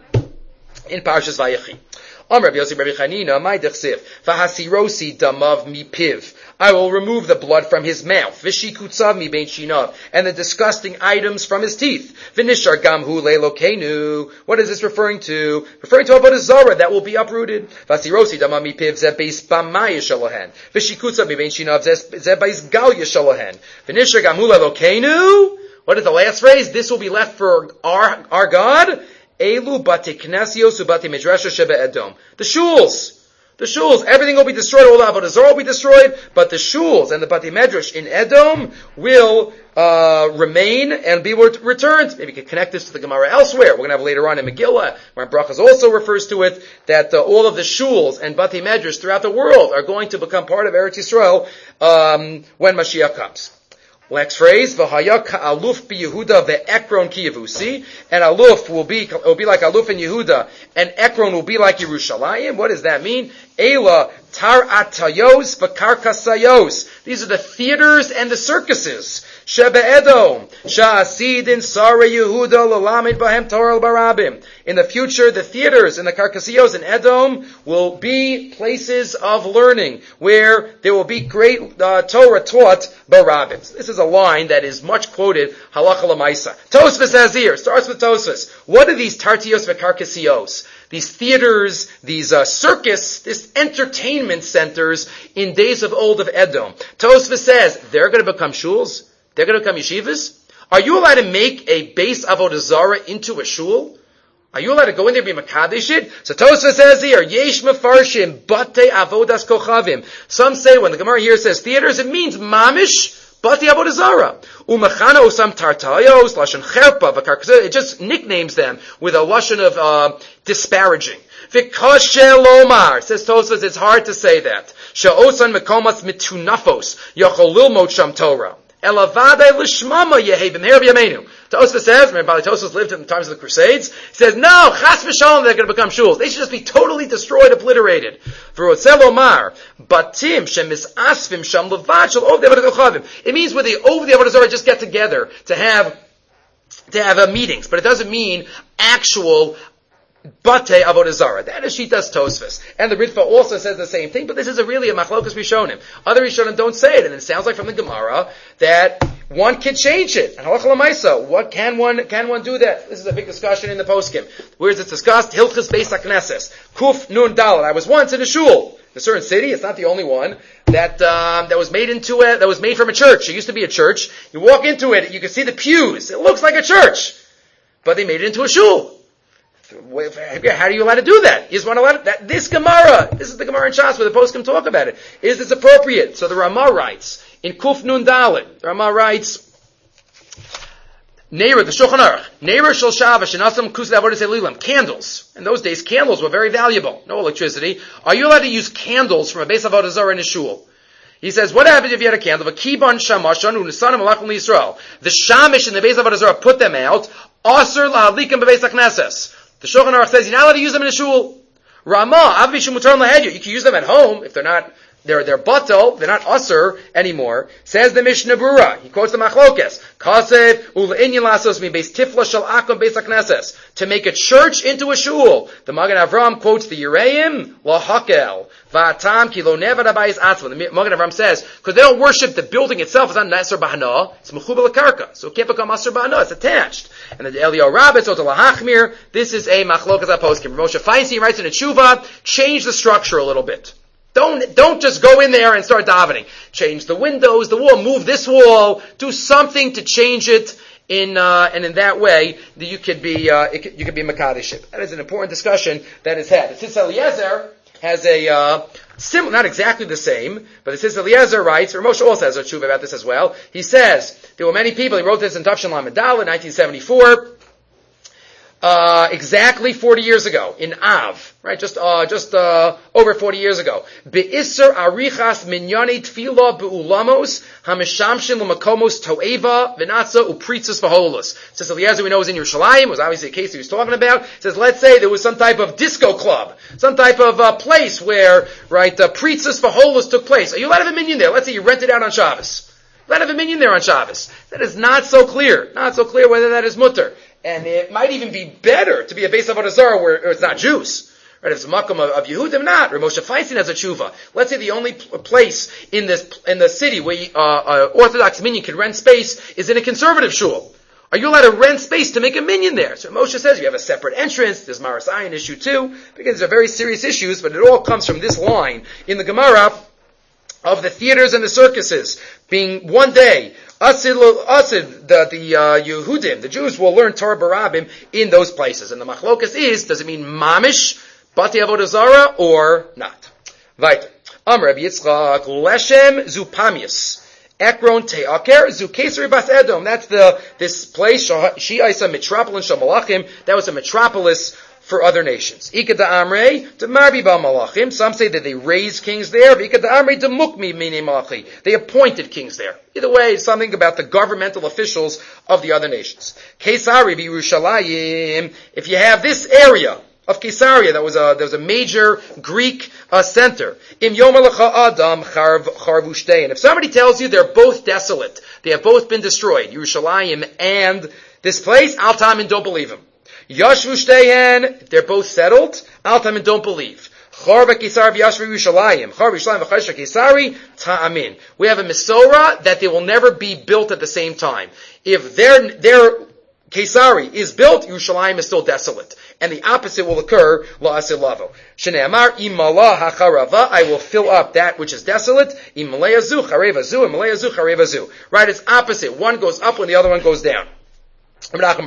in Parshas Vayechi. Amar Rabbi Yossi Rabbi Chanina, my dechsiv, v'hasirosi damav mi piv. I will remove the blood from his mouth, v'shikutzav mi bein shinav, and the disgusting items from his teeth. V'nishar gamhu leilokenu. What is this referring to? Referring to Avodah Zarah that will be uprooted. V'hasirosi damav mi piv zeh beis bamai yishalohen. V'shikutzav mi bein shinav zeh beis gal yishalohen. V'nishar gamhu leilokenu. What is the last phrase? This will be left for our, our God. Elu bati knasios ubati midrasha sheba Edom. The shuls. The shuls. Everything will be destroyed. All the Avodah Zarah will be destroyed. But the shuls and the bati medrash in Edom will uh, remain and be returned. Maybe you can connect this to the Gemara elsewhere. We're going to have later on in Megillah, where Brachas also refers to it, that uh, all of the shuls and bati medrash throughout the world are going to become part of Eretz Yisrael um, when Mashiach comes. Next phrase, v'haya ka'aluf bi Yehuda ve'ekron ki Yevusi, and aluf will be will be like aluf in Yehuda, and ekron will be like Yerushalayim. What does that mean? Ela tar atayos v'karkasayos. These are the theaters and the circuses. Sheba Edom, sha'asidin sara Yehuda l'lamed bahem Torah barabim. In the future, the theaters and the karkasayos in Edom will be places of learning, where there will be great uh, Torah taught barabim. This is a line that is much quoted, halacha l'maisa. Tosfos says here, starts with Tosfos. What are these tartios v'karkasios? These theaters, these uh, circus, this entertainment centers in days of old of Edom. Tosfos says, they're going to become shuls? They're going to become yeshivas? Are you allowed to make a base avodah zarah into a shul? Are you allowed to go in there and be makadesh it? So Tosfos says here, yesh mefarshim bate avodas kochavim. Some say when the Gemara here says theaters, it means mamish bate avodah zarah. Umachana osam tartayos lashon cherpa v'karkaseh. It just nicknames them with a lashon of uh, disparaging. V'kashe lomar, says Tosfos, it's hard to say that. She'osan mekomas mitunafos yachol lilmod sham Torah. Elavade l'shmama yehi b'meir b'yameinu. Tosfos says, remember, Bali Tosfos lived in the times of the Crusades. He says, no, chas v'shalom, they're going to become shuls. They should just be totally destroyed, obliterated. V'rotzeh lomar, batim shemisasvim sham levad shel ov devad kochavim. It means where they over the avodah zarah just get together to have to have uh, meetings, but it doesn't mean actual Bate avodah zarah. That is Shitas Tosfos. And the Ritva also says the same thing, but this is a really a machlokas Rishonim. Other Rishonim don't say it, and it sounds like from the Gemara that one can change it. And halacha l'maisa, what can one can one do that? This is a big discussion in the poskim. Where is it discussed? Hilchos Beis HaKnesses. Kuf Nun Daled. I was once in a shul, in a certain city. It's not the only one that um, that was made into a that was made from a church. It used to be a church. You walk into it, you can see the pews. It looks like a church, but they made it into a shul. How are you allowed to do that? You just want to let that this Gemara, this is the Gemara in Shas where the poskim talk about it. Is this appropriate? So the Ramah writes in Kuf Nun Daled. The Ramah writes, Neira, the Shulchan Aruch, Neira shel Shabbos shenasam kus avodas elilam. Candles. In those days, candles were very valuable. No electricity. Are you allowed to use candles from a base avodah zarah in a shul? He says, what happens if you had a candle? A kiban shamashon u'nesanim malachim liYisrael. The shamish in the base avodah zarah put them out. Aser lahadlikim bebeis haknesses. The Shulchan Aruch says you're not allowed to use them in a shul. Ramah, avishum mutar lahedyu. You can use them at home if they're not they're they're batal, they're not usher anymore. Says the Mishnah Berurah. He quotes the Machlokes. Kasev u'le'inyan lasos mi beis tifla shel akom beis haknesses. To make a church into a shul. The Magen Avram quotes the Yereim lahakel va'atam ki lo nevad habayis atzma. The Magen Avram says because they don't worship the building itself. It's not Nasser Bahana. It's mechubel karka, so it can't become Nasser Bahana. It's attached. And the Eliyahu Rabbah so to lahachmir. This is a Machlokas aposkim. Moshe Feinstein writes in a tshuva, change the structure a little bit. Don't, don't just go in there and start davening. Change the windows, the wall, move this wall, do something to change it in, uh, and in that way, you could be, uh, it could, you could be Makadeship. That is an important discussion that is had. The Tzitz Eliezer has a, uh, similar, not exactly the same, but the Tzitz Eliezer writes, or Moshe also has a tshuva about this as well. He says, there were many people, he wrote this in Tafshin Lamed Daled in nineteen seventy-four, Uh, exactly forty years ago, in Av, right, just, uh, just, uh, over forty years ago. Be'isser arichas minyani tefillah be'ulamos, hamishamshin l'makomos to'eva, v'natza upritzas v'holus. Says Eliezer, we know is in Yerushalayim, was obviously a case he was talking about. It says, let's say there was some type of disco club, some type of, uh, place where, right, uh, pritzas v'holus took place. Are you allowed to have a minion there? Let's say you rent it out on Shabbos. Let have a minion there on Shabbos. That is not so clear. Not so clear whether that is mutter. And it might even be better to be a base of avodah zarah where it's not Jews. Right? If it's a makom of, of Yehudim, not. Or Moshe Feinstein has a tshuva. Let's say the only pl- place in this in the city where uh, uh, Orthodox minion can rent space is in a conservative shul. Are you allowed to rent space to make a minion there? So Moshe says you have a separate entrance. There's Maras Ayin issue too, because these are very serious issues. But it all comes from this line in the Gemara of the theaters and the circuses being one day. Asid, Asid, the, the, uh, Yehudim, the Jews will learn Torah Barabim in those places. And the machlokas is, does it mean mamish, bati avodah zarah, or not? Vayt. Am Rabbi Yitzchak, leshem zupamius. Ekron te'aker, zu kesari bas edom. That's the, this place, Shi'aisa metropolis shal malachim, that was a metropolis for other nations. Ika da amrei, de marbi ba malachim. Some say that they raised kings there. Ika da amrei, de mukmi mine malachi. They appointed kings there. Either way, it's something about the governmental officials of the other nations. Kesari b'Yerushalayim. If you have this area of Caesarea, that was a, there was a major Greek uh, center. Im yom alecha adam charvu shtein. If somebody tells you they're both desolate, they have both been destroyed, Yerushalayim and this place, al tamin, don't believe him. Yashvu shtehen, they're both settled. Al tamin, don't believe. Char v'kisar v'yashvu Yerushalayim. Char v'Yerushalayim v'chaysh v'kisari, ta'amin. We have a Mesorah that they will never be built at the same time. If their, their Kesari is built, Yerushalayim is still desolate. And the opposite will occur, la'asir lavo. Shne'amar, imala hacharava, I will fill up that which is desolate. Imalei azu, chareva zu, imalei azu, chareva zu. Right, it's opposite. One goes up when the other one goes down. And the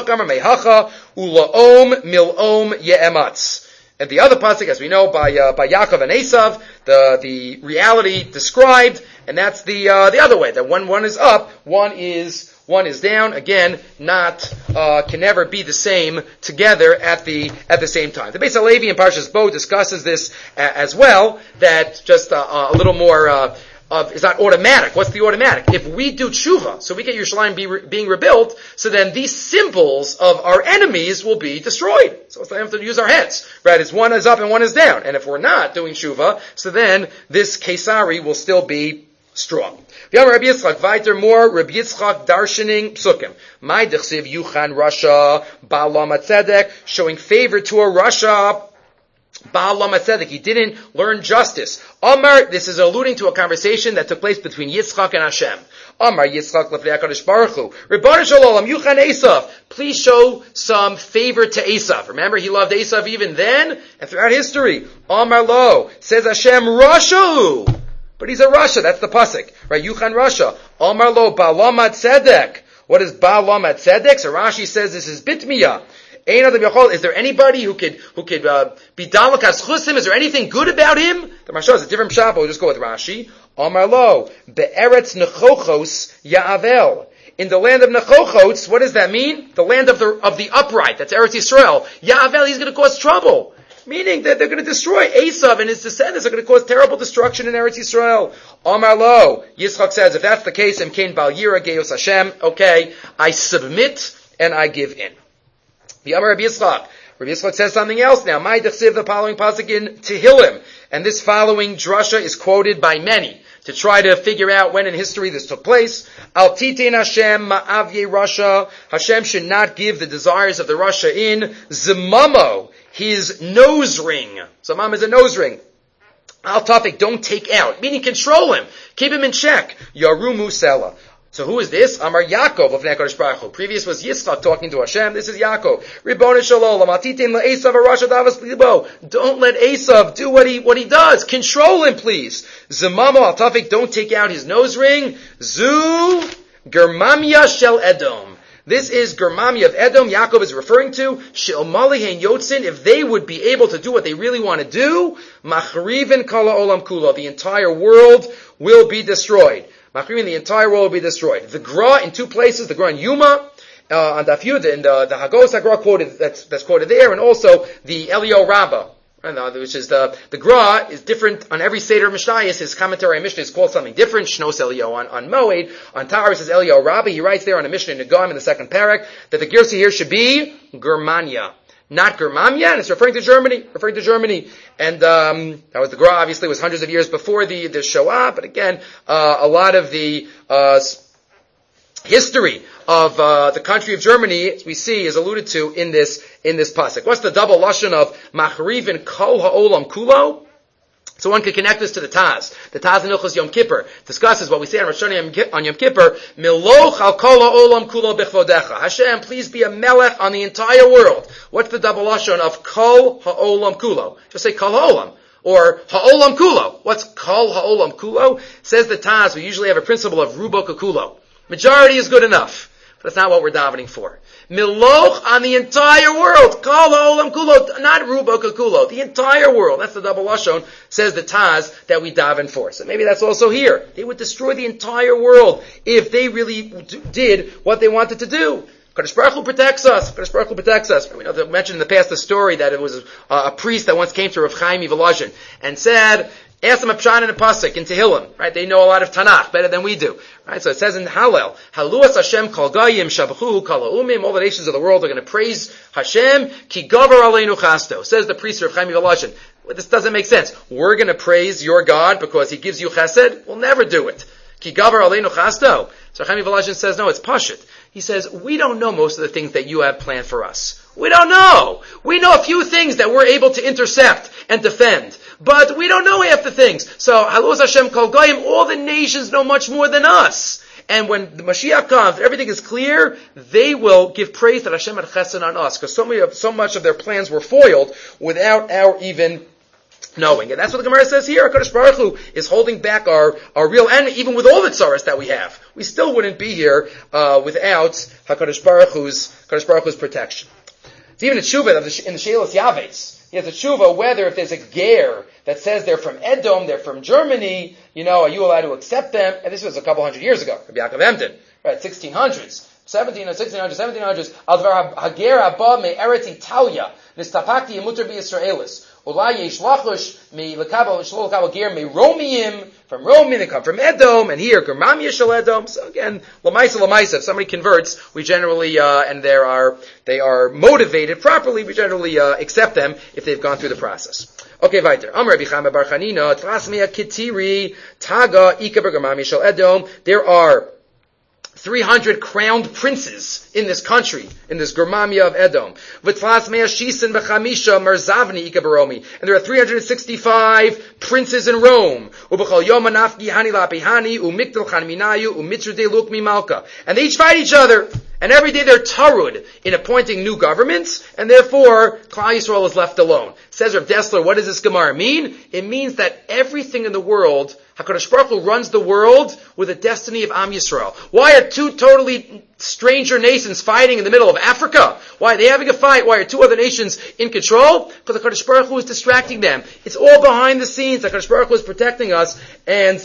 other pasuk, as we know, by uh, by Yaakov and Esav, the the reality described, and that's the uh, the other way. That when one is up, one is one is down. Again, not uh, can never be the same together at the at the same time. The Beis Halevi in Parshas Bo discusses this uh, as well. That just uh, a little more. Uh, of, is not automatic. What's the automatic? If we do tshuva, so we get Yerushalayim be re, being rebuilt, so then these symbols of our enemies will be destroyed. So we have to use our heads, right? It's one is up and one is down. And if we're not doing tshuva, so then this Kesari will still be strong. Rabbi Yitzchak, weiter more, Rabbi Yitzchak darshaning psukim. My dechsiv yuchan Rasha, Ba'al Tzedek, showing favor to a Rasha, Ba'al Tzedek. He didn't learn justice. Amar, this is alluding to a conversation that took place between Yitzchak and Hashem. Amar Yitzchak lefnei HaKadosh Baruch Hu, Ribbon Shalom, yuchan Esav. Please show some favor to Esav. Remember, he loved Esav even then and throughout history. Amar lo, says Hashem, Rasha. But he's a Rasha, that's the pasuk, right? Yuchan Rasha. Amar lo Ba'al Tzedek. What is Ba'al Tzedek? So Rashi says this is Bitmiya. Is there anybody who could who could uh, be dalakas chusim? Is there anything good about him? The Mashal is a different shop. We'll just go with Rashi. Amar lo be'eretz nechochos ya'avel. In the land of Nechochos, what does that mean? The land of the of the upright. That's Eretz Yisrael. Ya'avel, he's going to cause trouble. Meaning that they're going to destroy Esav and his descendants are going to cause terrible destruction in Eretz Yisrael. Amar lo, Yitzchak says, if that's the case, Imkein Bal Yira Geos Hashem, okay, I submit and I give in. The Amar Rabbi Yitzchak. Rabbi Yitzchak says something else now. My dechsiv, the following pasuk in Tehillim. And this following drasha is quoted by many to try to figure out when in history this took place. Al titin Hashem ma'avye Rasha. Hashem should not give the desires of the Rasha in Zemamo, his nose ring. Zemam is a nose ring. Al tafik, don't take out. Meaning control him. Keep him in check. Yarumu Sela. So who is this? Amar Yaakov of HaKadosh Baruch Hu. Previous was Yitzchak talking to Hashem. This is Yaakov. Ribbon Shalom. Atitin le'esav Rasha davas libo. Don't let Esav do what he what he does. Control him, please. Zemamo al tafik. Don't take out his nose ring. Zu Germamia shel Edom. This is Germamia of Edom. Yaakov is referring to Shel Malihen Yotzin. If they would be able to do what they really want to do, Machrivin Kala Olam Kula. The entire world will be destroyed. Machrim, the entire world will be destroyed. The Gra in two places, the Gra in Yuma, uh, on Daf Yud, and the, the Hagos HaGra quoted, that's, that's quoted there, and also the Elio Rabbah, which is the, the Gra is different on every Seder Mishnayos. His commentary on Mishnah is called something different, Shnos Elio on, on Moed. On Taharis is Elio Rabbah. He writes there on a Mishnah in Negaim in the second parak, that the Girsa here should be Germania. Not Germania, and it's referring to Germany, referring to Germany. And, um, that was the Gra, obviously, was hundreds of years before the, the Shoah, but again, uh, a lot of the, uh, history of, uh, the country of Germany, as we see, is alluded to in this, in this pasuk. What's the double lashon of Machrivin Kol Ha'olam Kulo? So one could connect this to the Taz. The Taz in Ilchos Yom Kippur discusses what we say on Rosh Hashanah on Yom Kippur. Miloch al kol ha'olam kulo b'chvodecha. Hashem, please be a melech on the entire world. What's the double lashon of kol ha'olam kulo? Just say kol ha'olam. Or ha'olam kulo. What's kol ha'olam kulo? Says the Taz, we usually have a principle of rubo kakulo. Majority is good enough. But that's not what we're davening for. Miloch on the entire world. Kol ha'olam kulo, not rubo kakulo. The entire world. That's the double lashon, says the Taz, that we daven for. So maybe that's also here. They would destroy the entire world if they really d- did what they wanted to do. Kadosh Baruch Hu protects us. Kadosh Baruch Hu protects us. We know that mentioned in the past the story that it was a, a priest that once came to Rav Chaim Volozhin and said, ask them a pshan and a pasuk in Tehillim, right? They know a lot of Tanakh better than we do, right? So it says in Hallel, Haluas Hashem kol goyim shabachu kol ha'umim. All the nations of the world are going to praise Hashem. Ki gavar aleinu chasto. Says the priest of Chaim Volozhin. This doesn't make sense. We're going to praise your God because He gives you chesed. We'll never do it. Ki gavar aleinu chasto. So Chaim Volozhin says, no, it's pashut. He says, we don't know most of the things that you have planned for us. We don't know. We know a few things that we're able to intercept and defend. But we don't know half the things. So, Haluz Hashem Kol Goyim, all the nations know much more than us. And when the Mashiach comes, everything is clear, they will give praise that Hashem had chesed on us. Because so, many of, so much of their plans were foiled without our even knowing. And that's what the Gemara says here. HaKadosh Baruch Hu is holding back our, our real enemy, even with all the tzaras that we have. We still wouldn't be here uh, without HaKadosh Baruch Hu's, HaKadosh Baruch Hu's protection. It's even a tshuva in the Shelos Yavetz. He has a tshuva whether if there's a ger that says they're from Edom, they're from Germany, you know, are you allowed to accept them? And this was a couple hundred years ago. Rabbi Yaakov Emden, right, sixteen hundreds. seventeen hundreds, sixteen hundreds, seventeen hundreds. Al dvar hager haba me eretz Italia. Nistapakti yemuter b'Yisraelis. Olay yesh lachush me lekabel shlo lekabel ger me Romiim from Rome, they come from Edom, and here Germam Yishal Edom. So again, Lamaisa Lamaisa. If somebody converts, we generally uh, and there are they are motivated properly. We generally uh, accept them if they've gone through the process. Okay, weiter. Amar Rabbi Chama bar Chanina, Tlasmea Kitiri, Taga Ika Germam Yishal Edom. There are three hundred crowned princes in this country, in this Germamia of Edom. V'tlas mea shisin v'chamisha merzavni ika baromi. And there are three hundred sixty-five princes in Rome. U'b'chol yom anafgi hani lapihani u'mikdal chan minayu u'mitzrudei luk mimalka. And they each fight each other. And every day they're tarud in appointing new governments, and therefore, Klal Yisrael is left alone. Says Rav Dessler, what does this Gemara mean? It means that everything in the world, HaKadosh Baruch Hu runs the world with a destiny of Am Yisrael. Why are two totally stranger nations fighting in the middle of Africa? Why are they having a fight? Why are two other nations in control? Because HaKadosh Baruch Hu is distracting them. It's all behind the scenes. HaKadosh Baruch Hu is protecting us, and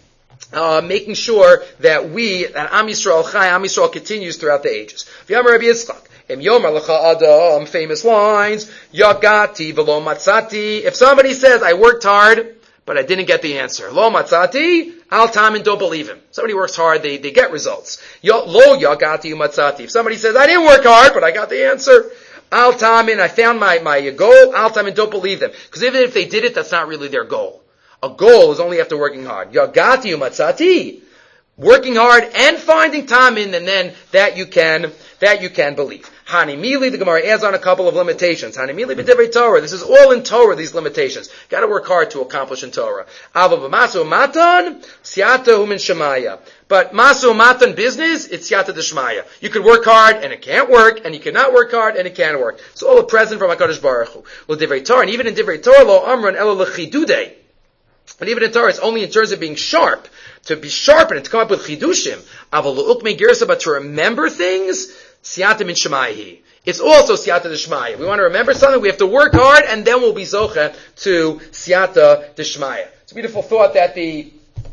Uh, making sure that we, that Am Yisrael Chai, Am Yisrael continues throughout the ages. V'yamar Rabbi Yitzchak, Em Yomer Lecha Adam, famous lines, Yagati v'lo matzati. If somebody says, I worked hard, but I didn't get the answer, Lo matzati, al tamin, don't believe him. Somebody works hard, they, they get results. Lo yagati matzati. If somebody says, I didn't work hard, but I got the answer, al tamin, I found my, my goal, al tamin, don't believe them. Because even if they did it, that's not really their goal. A goal is only after working hard. Yagati umatzati. Working hard and finding tamin, and then that you can, that you can believe. Hanimili, the Gemara adds on a couple of limitations. Hanimili b'divrei Torah. This is all in Torah, these limitations. Gotta work hard to accomplish in Torah. Ava b'masu matan, siyata min shemaya. But masu matan business, it's siyata d'shmaya. You could work hard, and it can't work, and you cannot work hard, and it can work. It's all a present from HaKadosh Baruch Hu. Well, divrei Torah, and even in divrei Torah, lo amran elo lechidudei. And even in Torah, it's only in terms of being sharp, to be sharpened, to come up with chidushim. But to remember things, siyata min shemayi. It's also siyata d'shmaya. We want to remember something, we have to work hard, and then we'll be zocha to siyata d'shmaya. It's a beautiful thought that the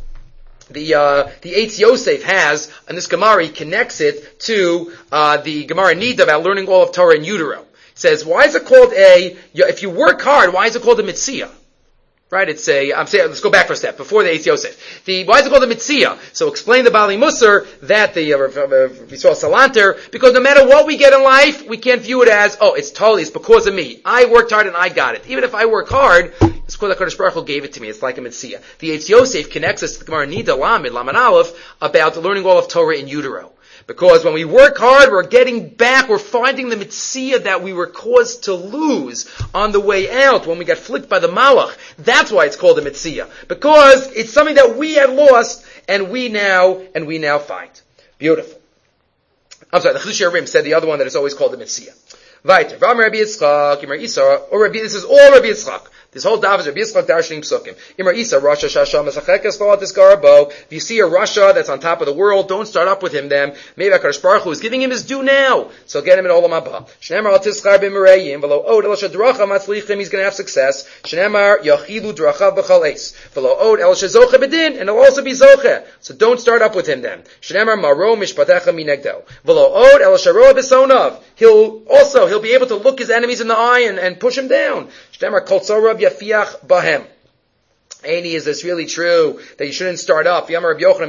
the uh, the Eitz Yosef has, and this Gemara, he connects it to uh, the Gemara Nida about learning all of Torah in utero. He says, why is it called a, if you work hard, why is it called a mitzvah? Right, it's a, I'm saying, let's go back for a step, before the Eitz Yosef. The, why is it called a mitzvah? So explain the Bali Musar, that the, uh, we saw Salanter, because no matter what we get in life, we can't view it as, oh, it's totally, it's because of me. I worked hard and I got it. Even if I work hard, it's because HaKadosh Baruch Hu gave it to me. It's like a mitzvah. The Eitz Yosef connects us to the Gemara Nida Lamed, Lamed Aleph, about learning all of Torah in utero. Because when we work hard, we're getting back, we're finding the mitzvah that we were caused to lose on the way out when we got flicked by the malach. That's why it's called a mitzvah. Because it's something that we had lost, and we now, and we now find. Beautiful. I'm sorry, the Chiddushei HaRim said the other one that is always called a mitzvah. Weiter. V'amar Rabbi Yitzchak, Imar Isa, or Rabbi, this is all Rabbi Yitzchak. This whole dav is Rabbi Yitzchak darshaning psukim. Imar Isa, Rasha Shasha Masachekes Loatis Garbo. If you see a Rasha that's on top of the world, don't start up with him then. Maybe HaKadosh Baruch Hu is giving him his due now. So get him in Olam Haba. Shneimar al tischar b'merayim, v'lo od el shadracha matzlichim, he's going to have success. Shneimar yachilu drachav b'chal eis. V'lo od el shazoche b'din, and he'll also be zoche. So don't start up with him then. Shneimar maro mishpatecha minegdo. V'lo od el sharoa b'sonav. He'll also, he'll be able to look his enemies in the eye and, and push him down. Shneimar kol tzorab yafiach bahem. Aini, is this really true that you shouldn't start up? You're allowed to.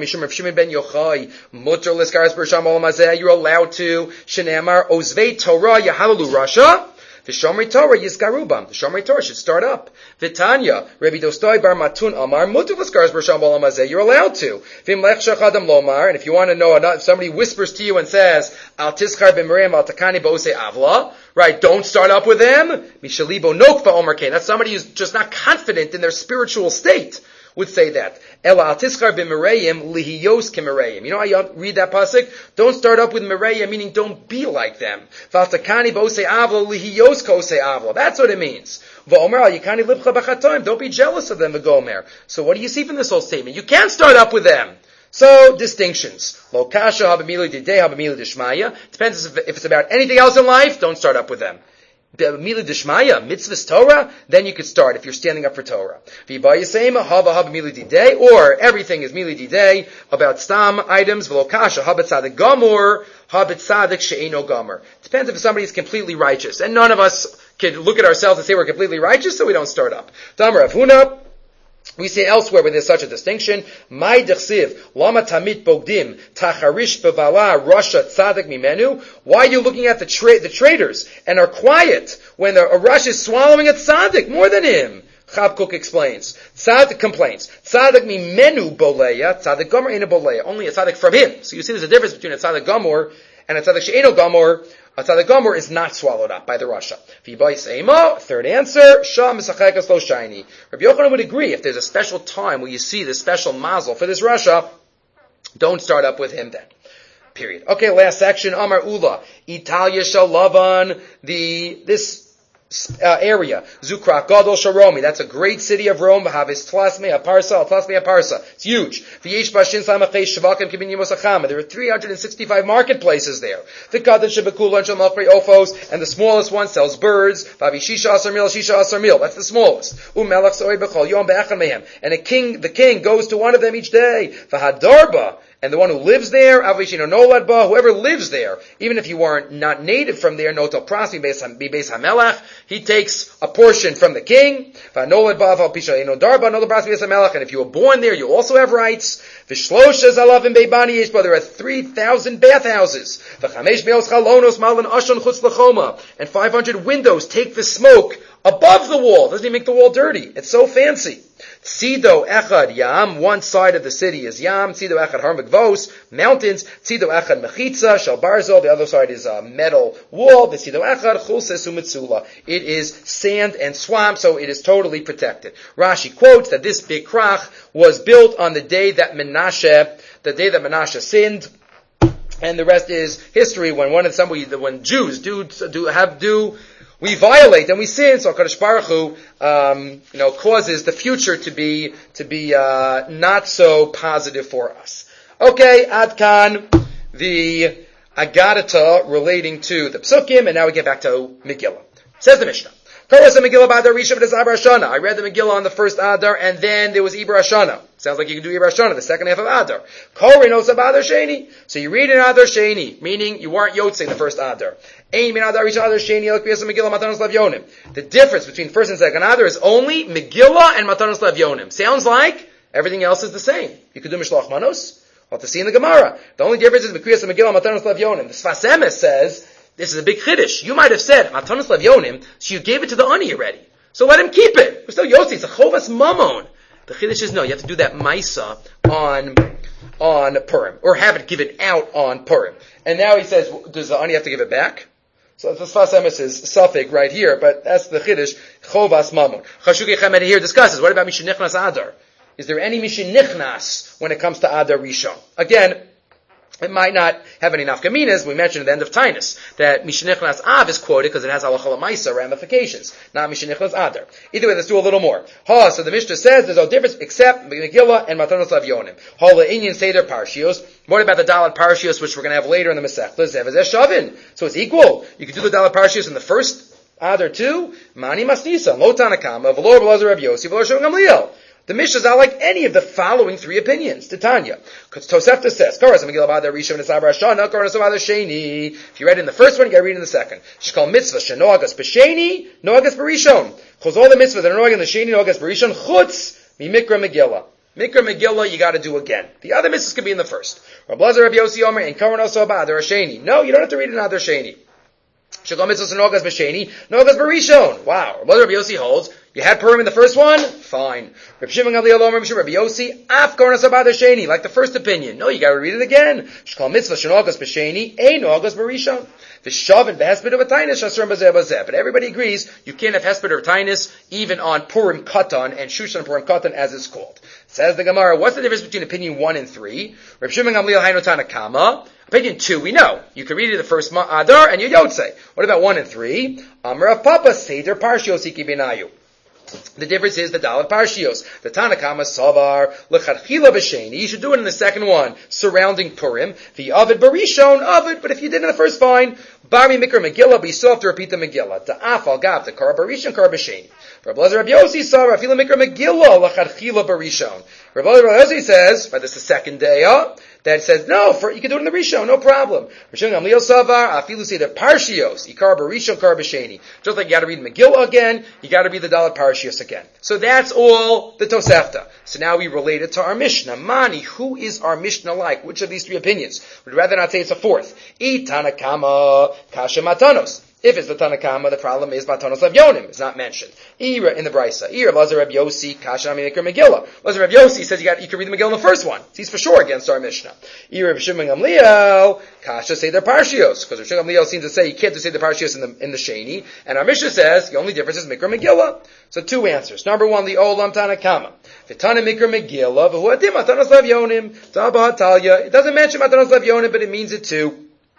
Shenamar ozvei Torah yahalalu Rasha. The Shomrei Torah Yizkarubam. The Shomrei Torah should start up. Vitanya, Rabbi Dostoi bar Matun Amar, Mutu l'skaras b'Rasham b'Olam hazeh. You're allowed to. Vim lech shachadam lomar, and if you want to know, if somebody whispers to you and says, Al tischar b'Miriam al takani b'osei avla, right, don't start up with them. Mishalibo nokva omer kain. That's somebody who's just not confident in their spiritual state. Would say that. Ela al tischar b'Miriam lihiyos k'Miriam. You know how you read that pasuk? Don't start up with Miriam, meaning don't be like them. Val takani b'osei avla lihiyos k'osei avla. That's what it means. V'omer al yikani libcha b'chatoim. Don't be jealous of them, the gomer. So what do you see from this whole statement? You can't start up with them. So, distinctions. Lo kasha habamilu didei habamilu dishmaya. Depends if it's about anything else in life, don't start up with them. Mili Dishmaya, mitzvahs Torah, then you could start if you're standing up for Torah. V'bayisema hava haba mili didei, or everything is mili didei about stam items. V'lokasha haba tzadik gamur, haba tzadik she'eno gamur. Depends if somebody is completely righteous, and none of us could look at ourselves and say we're completely righteous, so we don't start up. Damar Rav Huna, we see elsewhere where there's such a distinction. My dechsiv lama tamit bogdim tacharish bevala rasha tzadik mimenu. Why are you looking at the tra- the traders and are quiet when a Rush is swallowing a tzaddik more than him? Chabkuk explains. Tzaddik complains. Tzaddik mimenu boleya. Tzaddik gomer ain't a boleya. Only a tzaddik from him. So you see, there's a difference between a tzaddik gomer and a tzaddik she'eno gomer. A tzaddik gomer is not swallowed up by the rasha. Third answer, Sham Misachekas Lo Shiny. Rabbi Yochanan would agree if there's a special time where you see the special mazel for this rasha, don't start up with him then. Period. Okay, last section. Amar Ula. Italia Shalavan. The, this, Uh, area. Zukrak Gadol Sharomi. That's a great city of Rome. Havis Tlasme Aparsa, Tlasme Aparsa. It's huge. V'yesh Bashin Samachay Shavakim Kibin Yimosachama. There are three hundred sixty-five marketplaces there. The Katan Shabakula and Shamachri Ophos, and the smallest one sells birds. Vavishisha Asar Mil, Shisha Asar Mil. That's the smallest. Umelach Soy Bechol Yom Be'acham Mehem. And a king, the king goes to one of them each day. Vahadarba. And the one who lives there, Avishino Nolad Ba, whoever lives there, even if you weren't not native from there, Notel Pras, Bi Beis HaMelech, he takes a portion from the king. Nolad Ba, Val Pisha Eno Darba, Notel Pras, Bi Beis HaMelech, and if you were born there, you also have rights. Vishlosha Zalav and Beibani Yeshba, there are three thousand bathhouses. V'chamesh Beos Chalonos Malan Ashon Chutz Lachoma, and five hundred windows take the smoke above the wall. Doesn't even make the wall dirty. It's so fancy. Tzido Echad Yam, one side of the city is Yam. Tzido Echad Har Mikvos, mountains. Tzido Echad Mechitza, Shal Barzo. The other side is a metal wall. The Tzido Echad Chulses Umitzula. It is sand and swamp, so it is totally protected. Rashi quotes that this big krach was built on the day that Menashe, the day that Menashe sinned. And the rest is history. When one of somebody, when Jews do do have do. We violate and we sin, so HaKadosh Baruch Hu, um, you know, causes the future to be to be uh, not so positive for us. Okay, Adkan, the Agadata relating to the Psukim, and now we get back to Megillah. Says the Mishnah. I read the Megillah on the first Adar, and then there was Ibra Hashana. Sounds like you can do Ibra Hashana, the second half of Adar. So you read in Adar Sheni, meaning you weren't Yotzei the first Adar. The difference between first and second Adar is only Megillah and Matanos Levyonim. Sounds like everything else is the same. You could do Mishloach Manos, or to see in the Gemara. The only difference is Mekriyas and Megillah and Matanos Levyonim. The Sfas Emes says, this is a big chiddush. You might have said, Matanos Levyonim, so you gave it to the Ani already. So let him keep it. We're still Yotzi. It's a Chovas Mamon. The chiddush is no, you have to do that Maisa on, on Purim. Or have it given out on Purim. And now he says, does the Ani have to give it back? So the Sfas Emes is suffix right here, but that's the chiddush, Chovas Mamon. Chashukei Chamed here discusses, what about Mishenichnas Adar? Is there any Mishenichnas when it comes to Adar Rishon? Again, it might not have any nafkaminas. We mentioned at the end of Tainus that Mishenichnas Av is quoted because it has halacha l'maisa ramifications, not Mishenichnas Adar. Either way, let's do a little more. Ha, so the Mishnah says there's no difference except Megillah and Matanos Levyonim. Ha le'inyan seder parshios. What about the Dalet parshios, which we're going to have later in the Masechta? Zev ezeh shavin. So it's equal. You can do the Dalet parshios in the first Adar too. Mani masnisa lo tanakama v'lo Rabbi Rabbi Yossi v'lo Shimon Gamliel. The Mishnah is not like any of the following three opinions. Titania. Because Tosefta says, if you read in the first one, you got to read in the second. Shkal mitzvah, shenoagas b'sheni, noagas b'rishon. Because all the mitzvahs that are noagas in the sheni, noagas b'rishon, chutz, mi-mikra Megillah. Mikra Megillah, you got to do again. The other mitzvahs can be in the first. Rabbi Lazar, Rabbi Yossi Omer, and Karan also ba'adar sheni. No, you don't have to read another sheni. Shkal mitzvah, shenoagas b'sheni, noagas b'rishon. Wow. Rabbi Lazar, Rabbi Yossi holds, you had Purim in the first one? Fine. Rabbi Shimon Gamliel Omer, Rabbi Yossi, af karnas abad sheni, like the first opinion. No, you gotta read it again. Shkal mitzvah shenogas b'sheni, ein nogas b'rishon. V'shavin b'hesped of a tainus shasram b'zeh b'zeh. But everybody agrees you can't have hesped or tainus even on Purim Katan and Shushan Purim Katan as it's called. Says the Gemara, what's the difference between opinion one and three? Rabbi Shimon Gamliel hainu tanakama. Opinion two, we know. You can read it the first Adar and you don't say. What about one and three? Amar of Papa, Seder Parshios Iki Binayu. The difference is the Dalet Parshios. The Tanakama Savar L'Chadchila B'Sheni. You should do it in the second one, surrounding Purim. The Ovid Barishon Ovid, but if you did it in the first, fine. Bari Mikra Megillah, but you still have to repeat the Megillah. Ta'af al gav, the Kar Barishon, Kar B'Sheni. Rabbi Elazar Rabbi Yossi saw Rafila Mikra Megillah, Lachadchila Barishon. Rabbi Elazar Rabbi Yossi says, by this is the second day, huh? That says, no, for, you can do it in the Rishon, no problem. Rishon Gamliel Savar, Afilu say the Parshios, Ikar Barishon, Kar B'Sheni. Just like you gotta read Megillah again, you gotta read the Dalet Parshios again. So that's all the Tosefta. So now we relate it to our Mishnah. Mani, who is our Mishnah like? Which of these three opinions? We'd rather not say it's a fourth. Itanakama, Kasha Matanos. If it's the Tanakama, the problem is Matanos of Yonim. It's not mentioned. Ira in the Brisa. Ira, Lazar Reb Yossi, Kasha Amikra Megillah. Lazar Reb Yossi says you got, you can read the Megillah in the first one. He's for sure against our Mishnah. Ira Reb Shimon Gamliel, Kasha say they're Parshios. Because Reb Shimon Gamliel seems to say you can't just say the Parshios in the, in the Sheni. And our Mishnah says the only difference is Mikra Megillah. So two answers. Number one, the Olam Tanakama. V'tana Mikra Megillah, v'hu adim Matanos of Yonim, Ta'aba Hatalia. It doesn't mention Matanos of Yonim, but it means it too.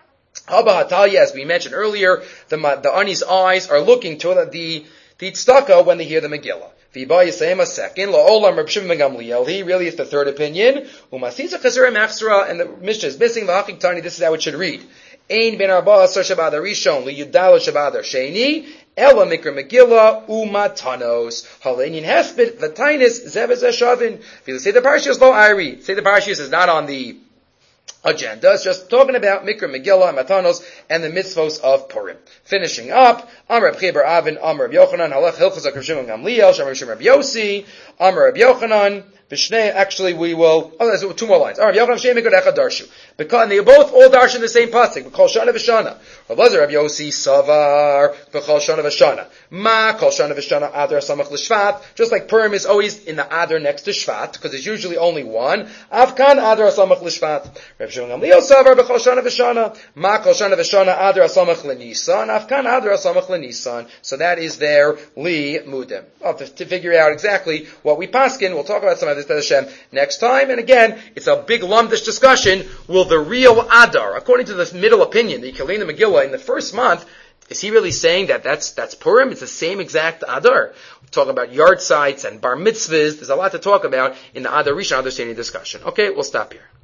Haba Hatalia, as we mentioned earlier, the the Ani's eyes are looking to the the, the tzedakah when they hear the Megillah. V'ba Yisayim a second, la'olam Reb Shimon Gamliel. He really is the third opinion. Umasisa Chazera Machzera, and the Mishnah is missing v'hachik tani. This is how it should read. Ein ben arba asar shabadar rishon liyudalo shabadar sheni ela mikra Megillah umatanos halenin hesped v'tainis zevez eshavin. If you say the Parshios lo Ari, say the Parshios is not on the agenda. It's just talking about Mikra Megillah and Matanos and the mitzvos of Purim. Finishing up, Amar Reb Chibar Avin, Amar Reb Yochanan, Halach Hilchos Reb Shimon Gamliel, Shem Reb Shimon Reb Yossi, Amar Reb Yochanan, Vishnei, actually we will, oh, there's two more lines. Amar Reb Yochanan, Shem Mikra Echad Darshu. Because, and they both all darshan the same pasuk, B'chol Shana V'Shana. Reb Elazar Reb Yossi, Savar, B'chol Shana V'Shana. Ma, Kol Shana V'Shana, Adar Samach L'Shvat. Just like Purim is always in the Adar next to Shvat, because there's usually only one. Avkan Adar Samach L'Shvat. Reb Shimon Gamliel Savar b'chol shana v'shana. Ma kol shana v'shana adar asamach l'nisan. Afkan adar asamach l'nisan. So that is their li mudim. Well, to, to figure out exactly what we paskin, we'll talk about some of this B'ez Hashem next time. And again, it's a big lumdish discussion. Will the real adar, according to the middle opinion, the Kalina Megillah in the first month, is he really saying that that's, that's Purim? It's the same exact Adar. We're talking about yard sites and bar mitzvahs. There's a lot to talk about in the Adar Rishon understanding discussion. Okay, we'll stop here.